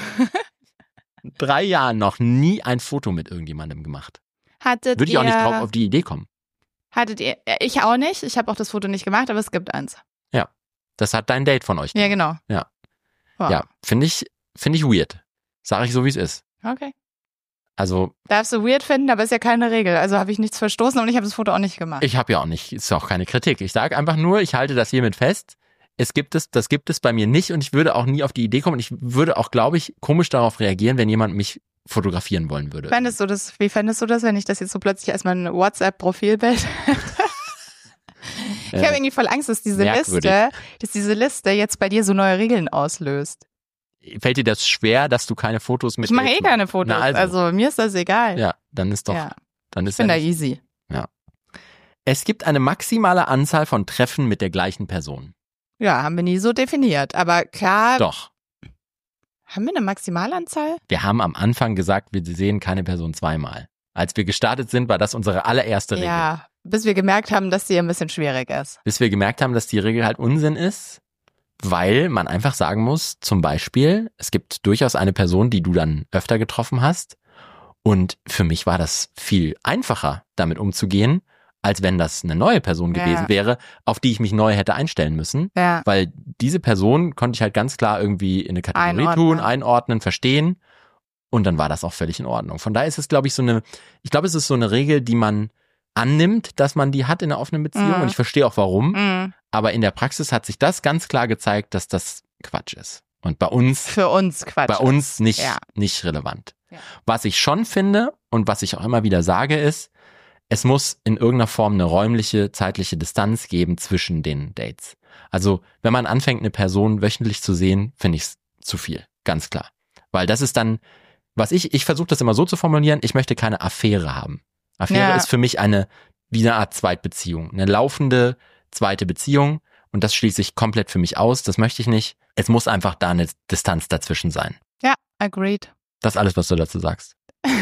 drei Jahren noch nie ein Foto mit irgendjemandem gemacht. Hattet Würde ich ihr, auch nicht drauf auf die Idee kommen. hattet ihr, äh, ich auch nicht, ich habe auch das Foto nicht gemacht, aber es gibt eins. Das hat dein Date von euch. Ja, genau. Ja. Wow. Ja, finde ich, finde ich weird. Sag ich so, wie es ist. Okay. Also Darfst du weird finden, aber ist ja keine Regel. Also habe ich nichts verstoßen und ich habe das Foto auch nicht gemacht. ich habe ja auch nicht, ist auch keine Kritik. Ich sage einfach nur, ich halte das hiermit fest. es gibt es, das gibt es bei mir nicht und ich würde auch nie auf die Idee kommen und ich würde auch, glaube ich, komisch darauf reagieren, wenn jemand mich fotografieren wollen würde. Fändest du das, wie fändest du das, wenn ich das jetzt so plötzlich als mein WhatsApp-Profilbild Ich habe irgendwie voll Angst, dass diese Merkwürdig. Liste, dass diese Liste jetzt bei dir so neue Regeln auslöst. Fällt dir das schwer, dass du keine Fotos mit Ich mache eh Dates keine machst? Fotos, Na also. also. mir ist das egal. Ja, dann ist doch, Ja. dann ist Ich bin ja da nicht- easy. Es gibt eine maximale Anzahl von Treffen mit der gleichen Person. Ja, haben wir nie so definiert. Aber klar, Doch. haben wir eine Maximalanzahl? Wir haben am Anfang gesagt, wir sehen keine Person zweimal. Als wir gestartet sind, war das unsere allererste Regel. Ja, bis wir gemerkt haben, dass die ein bisschen schwierig ist. Bis wir gemerkt haben, dass die Regel halt Unsinn ist, weil man einfach sagen muss, zum Beispiel, es gibt durchaus eine Person, die du dann öfter getroffen hast und für mich war das viel einfacher, damit umzugehen, als wenn das eine neue Person Ja. gewesen wäre, auf die ich mich neu hätte einstellen müssen. Ja. Weil diese Person konnte ich halt ganz klar irgendwie in eine Kategorie Einordnen. tun, einordnen, verstehen. Und dann war das auch völlig in Ordnung. Von daher ist es, glaube ich, so eine, ich glaube, es ist so eine Regel, die man annimmt, dass man die hat in einer offenen Beziehung. Mhm. Und ich verstehe auch warum. Mhm. Aber in der Praxis hat sich das ganz klar gezeigt, dass das Quatsch ist. Und bei uns, Für uns Quatsch. bei uns nicht, Ja. nicht relevant. Ja. Was ich schon finde und was ich auch immer wieder sage ist, es muss in irgendeiner Form eine räumliche, zeitliche Distanz geben zwischen den Dates. Also wenn man anfängt, eine Person wöchentlich zu sehen, finde ich es zu viel, ganz klar. Weil das ist dann, was ich, ich versuche das immer so zu formulieren, ich möchte keine Affäre haben. Affäre Ja. ist für mich eine, wie eine Art Zweitbeziehung, eine laufende zweite Beziehung und das schließe ich komplett für mich aus, das möchte ich nicht. Es muss einfach da eine Distanz dazwischen sein. Ja, agreed. Das ist alles, was du dazu sagst.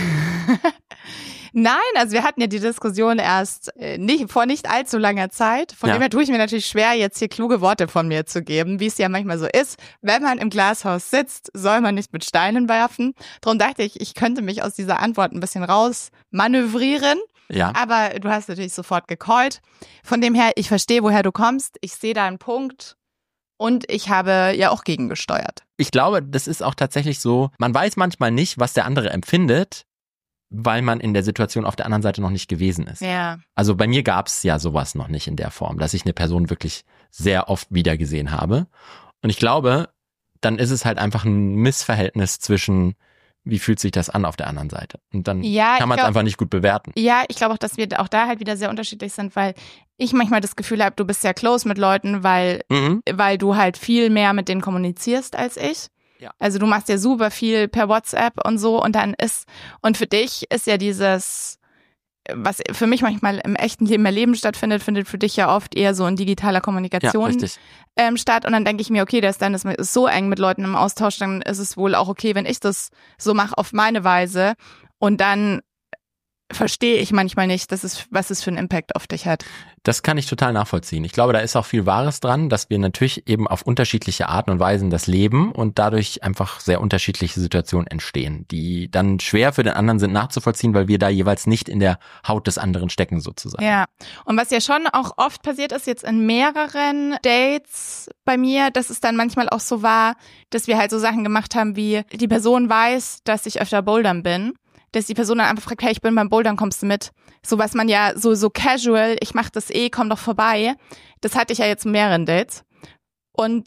Nein, also wir hatten ja die Diskussion erst äh, nicht, vor nicht allzu langer Zeit. Von Ja. dem her tue ich mir natürlich schwer, jetzt hier kluge Worte von mir zu geben, wie es ja manchmal so ist. Wenn man im Glashaus sitzt, soll man nicht mit Steinen werfen. Darum dachte ich, ich könnte mich aus dieser Antwort ein bisschen raus manövrieren. Ja. Aber du hast natürlich sofort gecallt. Von dem her, ich verstehe, woher du kommst. Ich sehe da einen Punkt. Und ich habe ja auch gegengesteuert. Ich glaube, das ist auch tatsächlich so, man weiß manchmal nicht, was der andere empfindet, weil man in der Situation auf der anderen Seite noch nicht gewesen ist. Ja. Also bei mir gab es ja sowas noch nicht in der Form, dass ich eine Person wirklich sehr oft wiedergesehen habe. Und ich glaube, dann ist es halt einfach ein Missverhältnis zwischen, wie fühlt sich das an auf der anderen Seite. Und dann Ja, kann man ich es glaub- einfach nicht gut bewerten. Ja, ich glaube auch, dass wir auch da halt wieder sehr unterschiedlich sind, weil ich manchmal das Gefühl habe, du bist sehr close mit Leuten, weil, Mhm. weil du halt viel mehr mit denen kommunizierst als ich. Ja. Also du machst ja super viel per WhatsApp und so und dann ist, und für dich ist ja dieses, was für mich manchmal im echten Leben mehr Leben stattfindet, findet für dich ja oft eher so in digitaler Ja, Kommunikation richtig. ähm, statt. Und dann denke ich mir, okay, das dann ist, ist so eng mit Leuten im Austausch, dann ist es wohl auch okay, wenn ich das so mache auf meine Weise. Und dann verstehe ich manchmal nicht, dass es, was es für einen Impact auf dich hat. Das kann ich total nachvollziehen. Ich glaube, da ist auch viel Wahres dran, dass wir natürlich eben auf unterschiedliche Arten und Weisen das leben und dadurch einfach sehr unterschiedliche Situationen entstehen, die dann schwer für den anderen sind nachzuvollziehen, weil wir da jeweils nicht in der Haut des anderen stecken sozusagen. Ja. Und was ja schon auch oft passiert ist, jetzt in mehreren Dates bei mir, dass es dann manchmal auch so war, dass wir halt so Sachen gemacht haben, wie die Person weiß, dass ich öfter bouldern bin. Dass die Person dann einfach fragt, hey, ich bin beim Bouldern, kommst du mit? So was man ja so so casual, ich mach das eh, komm doch vorbei. Das hatte ich ja jetzt in mehreren Dates. Und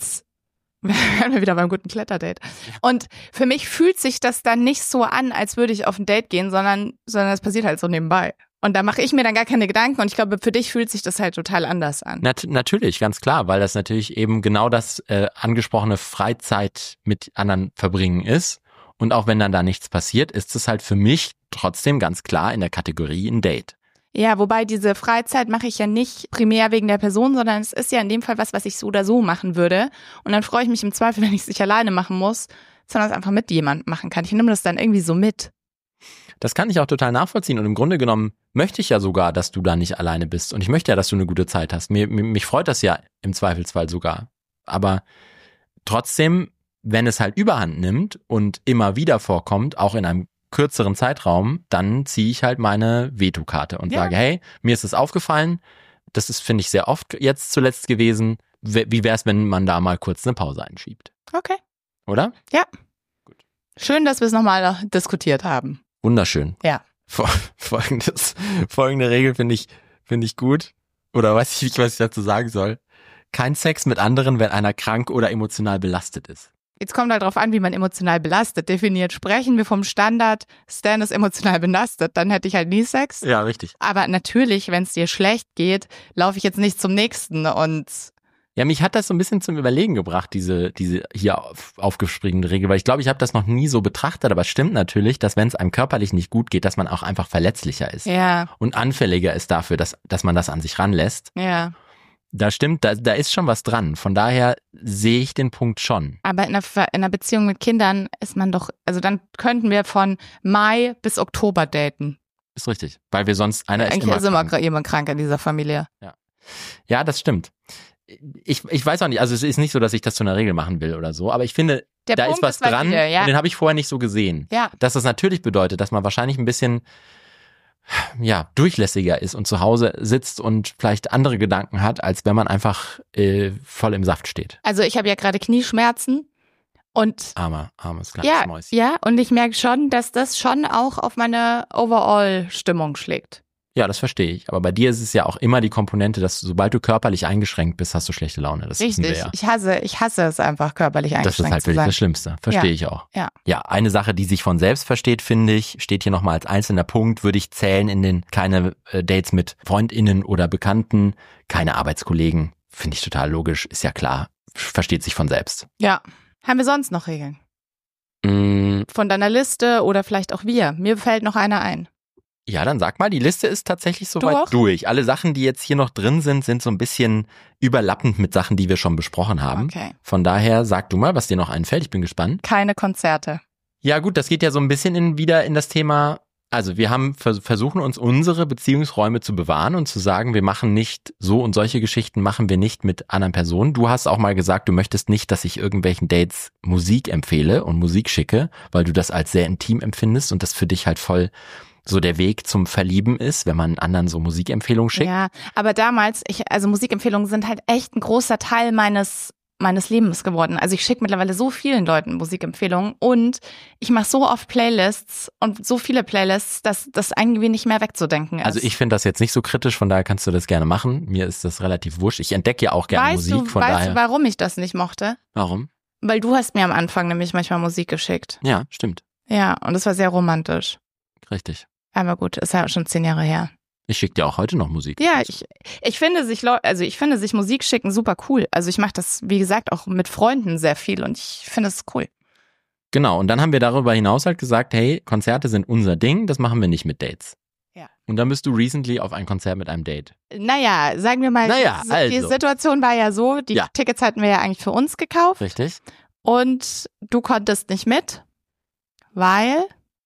wären wir wieder beim guten Kletterdate. Und für mich fühlt sich das dann nicht so an, als würde ich auf ein Date gehen, sondern sondern es passiert halt so nebenbei. Und da mache ich mir dann gar keine Gedanken und ich glaube, für dich fühlt sich das halt total anders an. Nat- natürlich, ganz klar, weil das natürlich eben genau das äh, angesprochene Freizeit mit anderen verbringen ist. Und auch wenn dann da nichts passiert, ist es halt für mich trotzdem ganz klar in der Kategorie ein Date. Ja, wobei diese Freizeit mache ich ja nicht primär wegen der Person, sondern es ist ja in dem Fall was, was ich so oder so machen würde. Und dann freue ich mich im Zweifel, wenn ich es nicht alleine machen muss, sondern es einfach mit jemandem machen kann. Ich nehme das dann irgendwie so mit. Das kann ich auch total nachvollziehen und im Grunde genommen möchte ich ja sogar, dass du da nicht alleine bist und ich möchte ja, dass du eine gute Zeit hast. Mir, mir, mich freut das ja im Zweifelsfall sogar. Aber trotzdem, wenn es halt Überhand nimmt und immer wieder vorkommt, auch in einem kürzeren Zeitraum, dann ziehe ich halt meine Vetokarte und Ja. sage, hey, mir ist es aufgefallen, das ist, finde ich, sehr oft jetzt zuletzt gewesen. Wie wäre es, wenn man da mal kurz eine Pause einschiebt? Okay. Oder? Schön, dass wir es nochmal diskutiert haben. Wunderschön. Ja. Fol- Folgendes, folgende Regel finde ich, finde ich gut. Oder weiß ich nicht, was ich dazu sagen soll. kein Sex mit anderen, wenn einer krank oder emotional belastet ist. Jetzt kommt halt drauf an, wie man emotional belastet definiert. Sprechen wir vom Standard, Stan ist emotional belastet, dann hätte ich halt nie Sex. Ja, richtig. Aber natürlich, wenn es dir schlecht geht, laufe ich jetzt nicht zum nächsten und Ja, mich hat das so ein bisschen zum Überlegen gebracht, diese diese hier auf, aufgeschriebene Regel, weil ich glaube, ich habe das noch nie so betrachtet, aber es stimmt natürlich, dass wenn es einem körperlich nicht gut geht, dass man auch einfach verletzlicher ist ja, und anfälliger ist dafür, dass dass man das an sich ranlässt. ja. Da stimmt, da, da ist schon was dran. Von daher sehe ich den Punkt schon. Aber in einer, Ver- in einer Beziehung mit Kindern ist man doch, also dann könnten wir von Mai bis Oktober daten. Ist richtig, weil wir sonst einer ist Eigentlich immer ist immer krank. gra- jemand krank in dieser Familie. Ja, das stimmt. Ich, ich weiß auch nicht, also es ist nicht so, dass ich das zu einer Regel machen will oder so, aber ich finde, Der da Punkt ist was ist dran valide, ja. und den habe ich vorher nicht so gesehen. Ja, Dass das natürlich bedeutet, dass man wahrscheinlich ein bisschen ja, durchlässiger ist und zu Hause sitzt und vielleicht andere Gedanken hat, als wenn man einfach äh, voll im Saft steht. also ich habe ja gerade Knieschmerzen und Armer, armes kleines ja, Mäuschen. ja, und ich merke schon, dass das schon auch auf meine Overall-Stimmung schlägt. Ja, das verstehe ich. Aber bei dir ist es ja auch immer die Komponente, dass sobald du körperlich eingeschränkt bist, hast du schlechte Laune. Das wissen wir Richtig. ja. Ich hasse, ich hasse es einfach, körperlich Das ist eingeschränkt halt zu wirklich sein. das Schlimmste. Verstehe Ja. ich auch. Ja. Ja, eine Sache, die sich von selbst versteht, finde ich, steht hier nochmal als einzelner Punkt, würde ich zählen in den keine äh, Dates mit FreundInnen oder Bekannten, keine Arbeitskollegen. Finde ich total logisch, ist ja klar. Versteht sich von selbst. Ja. Haben wir sonst noch Regeln? Mm, Von deiner Liste oder vielleicht auch wir? Mir fällt noch einer ein. ja, dann sag mal, die Liste ist tatsächlich Du soweit auch? durch. Alle Sachen, die jetzt hier noch drin sind, sind so ein bisschen überlappend mit Sachen, die wir schon besprochen haben. Okay. Von daher sag du mal, was dir noch einfällt. Ich bin gespannt. Keine Konzerte. Ja gut, das geht ja so ein bisschen in, wieder in das Thema, also wir haben vers- versuchen uns unsere Beziehungsräume zu bewahren und zu sagen, wir machen nicht so und solche Geschichten machen wir nicht mit anderen Personen. Du hast auch mal gesagt, du möchtest nicht, dass ich irgendwelchen Dates Musik empfehle und Musik schicke, weil du das als sehr intim empfindest und das für dich halt voll so der Weg zum Verlieben ist, wenn man anderen so Musikempfehlungen schickt. Ja, aber damals, ich, also Musikempfehlungen sind halt echt ein großer Teil meines meines Lebens geworden. Also ich schicke mittlerweile so vielen Leuten Musikempfehlungen und ich mache so oft Playlists und so viele Playlists, dass das irgendwie nicht mehr wegzudenken ist. Also ich finde das jetzt nicht so kritisch, von daher kannst du das gerne machen. Mir ist das relativ wurscht. Ich entdecke ja auch gerne weißt Musik, du, von weißt daher. du, warum ich das nicht mochte? Warum? Weil du hast mir am Anfang nämlich manchmal Musik geschickt. Ja, stimmt. Ja, und das war sehr romantisch. Richtig. Aber gut, ist ja schon zehn Jahre her. Ich schicke dir auch heute noch Musik. Ja, ich, ich finde sich Leu- also ich finde sich Musik schicken super cool. Also ich mache das, wie gesagt, auch mit Freunden sehr viel und ich finde es cool. Genau, und dann haben wir darüber hinaus halt gesagt, hey, Konzerte sind unser Ding, das machen wir nicht mit Dates. Ja. Und dann bist du recently auf ein Konzert mit einem Date. Naja, sagen wir mal, Naja, die, die also. Situation war ja so, die Ja. Tickets hatten wir ja eigentlich für uns gekauft Richtig? und du konntest nicht mit, weil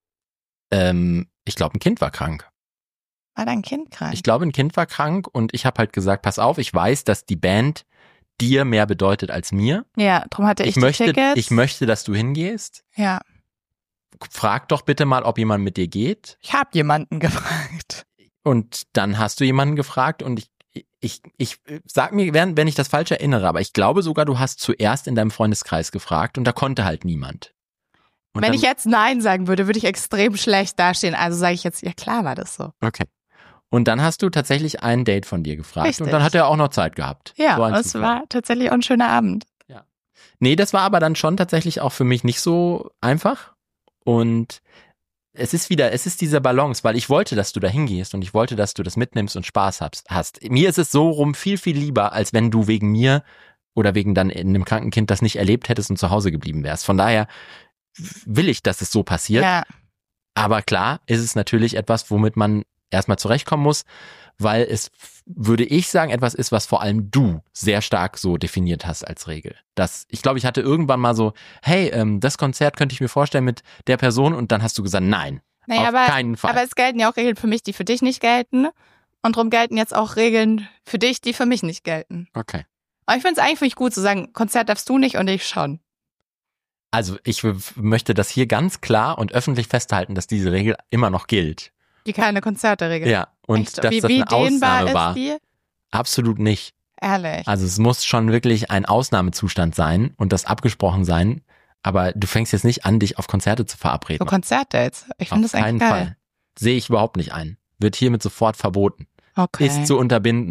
Ähm, ich glaube, ein Kind war krank. war dein Kind krank. Ich glaube, ein Kind war krank und ich habe halt gesagt, pass auf, ich weiß, dass die Band dir mehr bedeutet als mir. ja, darum hatte ich, Ich die möchte, Tickets. ich möchte, dass du hingehst. Ja, Frag doch bitte mal, ob jemand mit dir geht. ich habe jemanden gefragt. Und dann hast du jemanden gefragt und ich, ich, ich sag mir, wenn, wenn ich das falsch erinnere, aber ich glaube sogar, du hast zuerst in deinem Freundeskreis gefragt und da konnte halt niemand. Und Wenn dann, ich jetzt Nein sagen würde, würde ich extrem schlecht dastehen. Also sage ich jetzt, ja klar war das so. Okay. Und dann hast du tatsächlich ein Date von dir gefragt Richtig. und dann hat er auch noch Zeit gehabt. Ja, So ein es Zufall. war tatsächlich auch ein schöner Abend. Nee, das war aber dann schon tatsächlich auch für mich nicht so einfach. Und es ist wieder, es ist diese Balance, weil ich wollte, dass du da hingehst und ich wollte, dass du das mitnimmst und Spaß hast. hast. Mir ist es so rum viel, viel lieber, als wenn du wegen mir oder wegen dann in einem kranken Kind das nicht erlebt hättest und zu Hause geblieben wärst. Von daher will ich, dass es so passiert. Ja, Aber klar ist es natürlich etwas, womit man erstmal zurechtkommen muss, weil es, würde ich sagen, etwas ist, was vor allem du sehr stark so definiert hast als Regel. Das, ich glaube, ich hatte irgendwann mal so, hey, ähm, das Konzert könnte ich mir vorstellen mit der Person und dann hast du gesagt, nein, naja, auf aber, keinen Fall. aber es gelten ja auch Regeln für mich, die für dich nicht gelten. Und darum gelten jetzt auch Regeln für dich, die für mich nicht gelten. Okay. Aber ich finde es eigentlich wirklich gut zu sagen, Konzert darfst du nicht und ich schon. Also ich w- möchte das hier ganz klar und öffentlich festhalten, dass diese Regel immer noch gilt. Die keine Konzerte-Regel. Ja, und Echt? dass wie, das wie eine dehnbar Ausnahme ist war. die? Absolut nicht. Ehrlich. Also es muss schon wirklich ein Ausnahmezustand sein und das abgesprochen sein. Aber du fängst jetzt nicht an, dich auf Konzerte zu So verabreden. Konzertdates. Ich finde Auf das keinen eigentlich geil. Fall. Sehe ich überhaupt nicht ein. Wird hiermit sofort verboten. Okay. Ist zu unterbinden.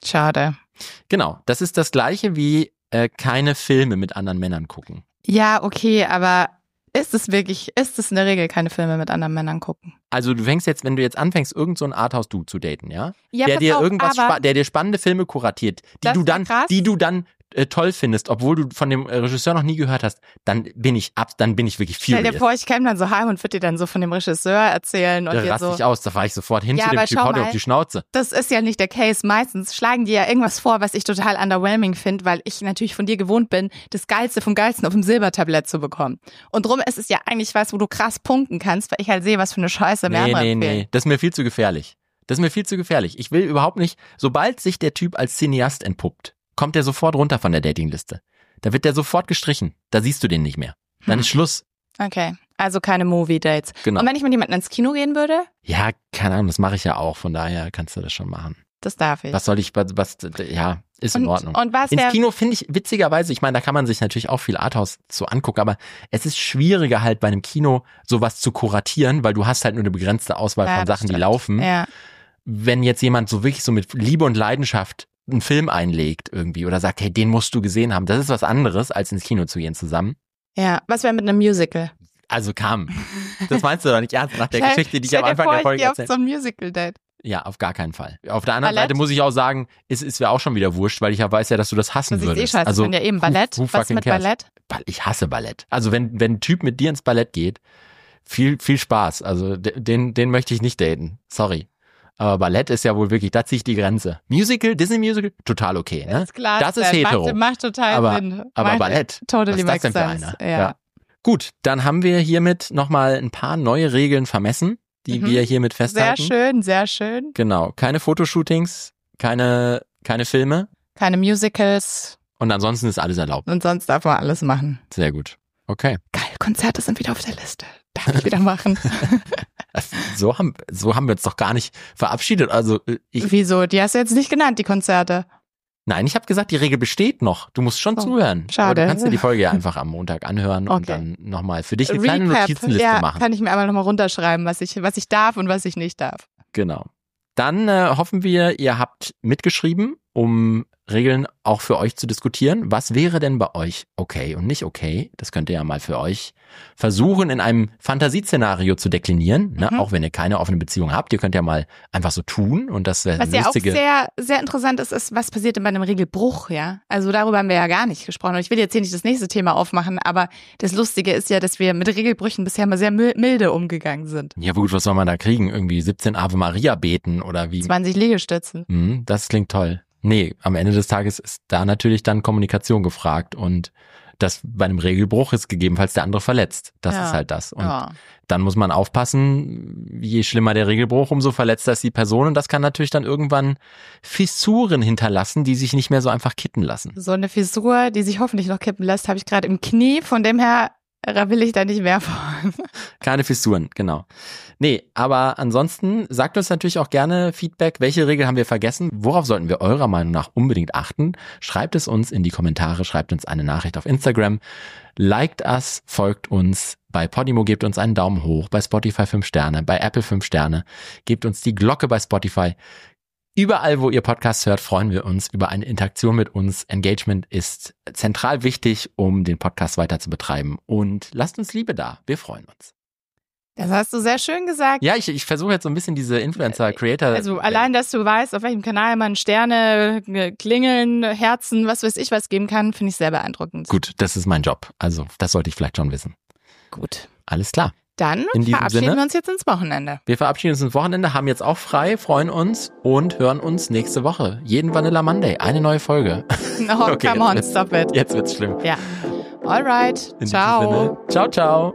Schade. Genau, das ist das Gleiche wie äh, keine Filme mit anderen Männern gucken. Ja, okay, aber ist es wirklich, ist es in der Regel keine Filme mit anderen Männern gucken? Also du fängst jetzt, wenn du jetzt anfängst, irgend so ein Arthouse-Dude zu daten, ja? Ja, der pass dir auf, irgendwas, aber spa- der dir spannende Filme kuratiert, die das du wär dann, krass. die du dann äh, toll findest, obwohl du von dem Regisseur noch nie gehört hast, dann bin ich ab, dann bin ich wirklich Stell furious. dir vor, ich käme dann so heim und würde dir dann so von dem Regisseur erzählen und Da dir raste so. ich aus, da fahre ich sofort hin Ja, zu dem aber Typ, schau haut dir mal. auf die Schnauze. Das ist ja nicht der Case. Meistens schlagen die ja irgendwas vor, was ich total underwhelming finde, weil ich natürlich von dir gewohnt bin, das Geilste vom Geilsten auf dem Silbertablett zu bekommen. Und drum ist es ja eigentlich was, wo du krass punkten kannst, weil ich halt sehe, was für eine Scheiße mir Nee, andere nee, empfehlen. nee, das ist mir viel zu gefährlich. Das ist mir viel zu gefährlich. Ich will überhaupt nicht, sobald sich der Typ als Cineast entpuppt, kommt er sofort runter von der Datingliste. Da wird der sofort gestrichen. Da siehst du den nicht mehr. Dann ist Schluss. Okay, also keine Movie-Dates. Genau. Und wenn ich mit jemandem ins Kino gehen würde, Ja, keine Ahnung, das mache ich ja auch. Von daher kannst du das schon machen. das darf ich. Was soll ich, was, was ja, ist in und, Ordnung. Und was Ins der, Kino finde ich witzigerweise, ich meine, da kann man sich natürlich auch viel Arthouse so angucken, aber es ist schwieriger halt bei einem Kino sowas zu kuratieren, weil du hast halt nur eine begrenzte Auswahl Ja, von das Sachen, die stimmt. laufen. Ja, Wenn jetzt jemand so wirklich so mit Liebe und Leidenschaft einen Film einlegt irgendwie oder sagt, hey, den musst du gesehen haben, das ist was anderes, als ins Kino zu gehen zusammen. ja. Was wäre mit einem Musical? Also kam. Das meinst du doch nicht ernst nach der Stell- Geschichte, die ich stell am dir Anfang vor, der ich Folge gehe auf erzählt so ein Musical-Date. Ja, auf gar keinen Fall. Auf der anderen Ballett? Seite muss ich auch sagen, es ist mir auch schon wieder wurscht, weil ich ja weiß ja, dass du das hassen Das ist eh würdest. scheiße. Also Ich bin ja eben Ballett. who- who Was fucking mit cares? Ballett? Ball- Ich hasse Ballett. Also wenn wenn ein Typ mit dir ins Ballett geht, viel viel Spaß. Also de- den den möchte ich nicht daten. Sorry. Aber Ballett ist ja wohl wirklich, da ziehe ich die Grenze. Musical, Disney Musical, total okay, ne? Ist klar, Das ist Stan. hetero. Macht, macht total Aber- Sinn. Aber Macht Ballett, Totally was ist das makes denn für sense. einer? Ja. Gut, dann haben wir hiermit nochmal ein paar neue Regeln vermessen, die Mhm. wir hiermit Sehr festhalten. schön, sehr schön. Genau, keine Fotoshootings, keine keine Filme Keine Musicals und ansonsten ist alles erlaubt. und sonst darf man alles machen. Sehr gut. Okay. Geil, Konzerte sind wieder auf der Liste. Darf ich wieder machen. Also, so haben so haben wir uns doch gar nicht verabschiedet. Also äh, ich Wieso? Die hast du jetzt nicht genannt, die Konzerte. Nein, ich habe gesagt, die Regel besteht noch. Du musst schon Oh, zuhören. schade. Aber du kannst dir die Folge ja einfach am Montag anhören und Okay. dann nochmal für dich eine kleine Recap. Notizenliste Ja, machen. kann ich mir einmal nochmal runterschreiben, was ich, was ich darf und was ich nicht darf. Genau. Dann äh, hoffen wir, ihr habt mitgeschrieben, um Regeln auch für euch zu diskutieren. Was wäre denn bei euch okay und nicht okay? Das könnt ihr ja mal für euch versuchen, in einem Fantasieszenario zu deklinieren. Ne? Mhm. Auch wenn ihr keine offene Beziehung habt. Ihr könnt ja mal einfach so tun und das wäre Was ja auch lustige. sehr, sehr interessant ist, ist, was passiert denn bei einem Regelbruch, ja? Also darüber haben wir ja gar nicht gesprochen. Und ich will jetzt hier nicht das nächste Thema aufmachen, aber das Lustige ist ja, dass wir mit Regelbrüchen bisher mal sehr mil- milde umgegangen sind. Ja gut, was soll man da kriegen? Irgendwie siebzehn Ave Maria beten oder wie? zwanzig Liegestütze. Hm, das klingt toll. Nee, am Ende des Tages ist da natürlich dann Kommunikation gefragt und das bei einem Regelbruch ist gegebenenfalls der andere verletzt. Das Ja. ist halt das. Und Ja. dann muss man aufpassen, je schlimmer der Regelbruch, umso verletzter ist die Person und das kann natürlich dann irgendwann Fissuren hinterlassen, die sich nicht mehr so einfach kitten lassen. So eine Fissur, die sich hoffentlich noch kippen lässt, habe ich gerade im Knie. Von dem her äh, will ich da nicht mehr von. Keine Fissuren, genau. Nee, aber ansonsten sagt uns natürlich auch gerne Feedback. Welche Regel haben wir vergessen? Worauf sollten wir eurer Meinung nach unbedingt achten? Schreibt es uns in die Kommentare, schreibt uns eine Nachricht auf Instagram, liked us, folgt uns. Bei Podimo gebt uns einen Daumen hoch, bei Spotify fünf Sterne, bei Apple fünf Sterne, gebt uns die Glocke bei Spotify. Überall, wo ihr Podcasts hört, freuen wir uns über eine Interaktion mit uns. Engagement ist zentral wichtig, um den Podcast weiter zu betreiben. Und lasst uns Liebe da. Wir freuen uns. Das hast du sehr schön gesagt. Ja, ich, ich versuche jetzt so ein bisschen diese Influencer-Creator... Also allein, dass du weißt, auf welchem Kanal man Sterne, Klingeln, Herzen, was weiß ich was geben kann, finde ich sehr beeindruckend. Gut, das ist mein Job. Also das sollte ich vielleicht schon wissen. Gut. Alles klar. Dann In diesem verabschieden Sinne? wir uns jetzt ins Wochenende. Wir verabschieden uns ins Wochenende, haben jetzt auch frei, freuen uns und hören uns nächste Woche. Jeden Vanilla Monday, eine neue Folge. No, Okay, come jetzt on, wird's- stop it. Jetzt wird's schlimm. Ja. Alright. In diesem Ciao. Sinne, ciao, ciao.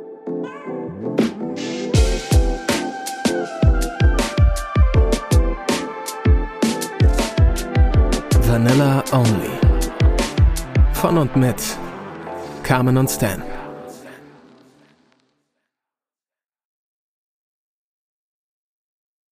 Vanilla Only. Von und mit Carmen und Stan.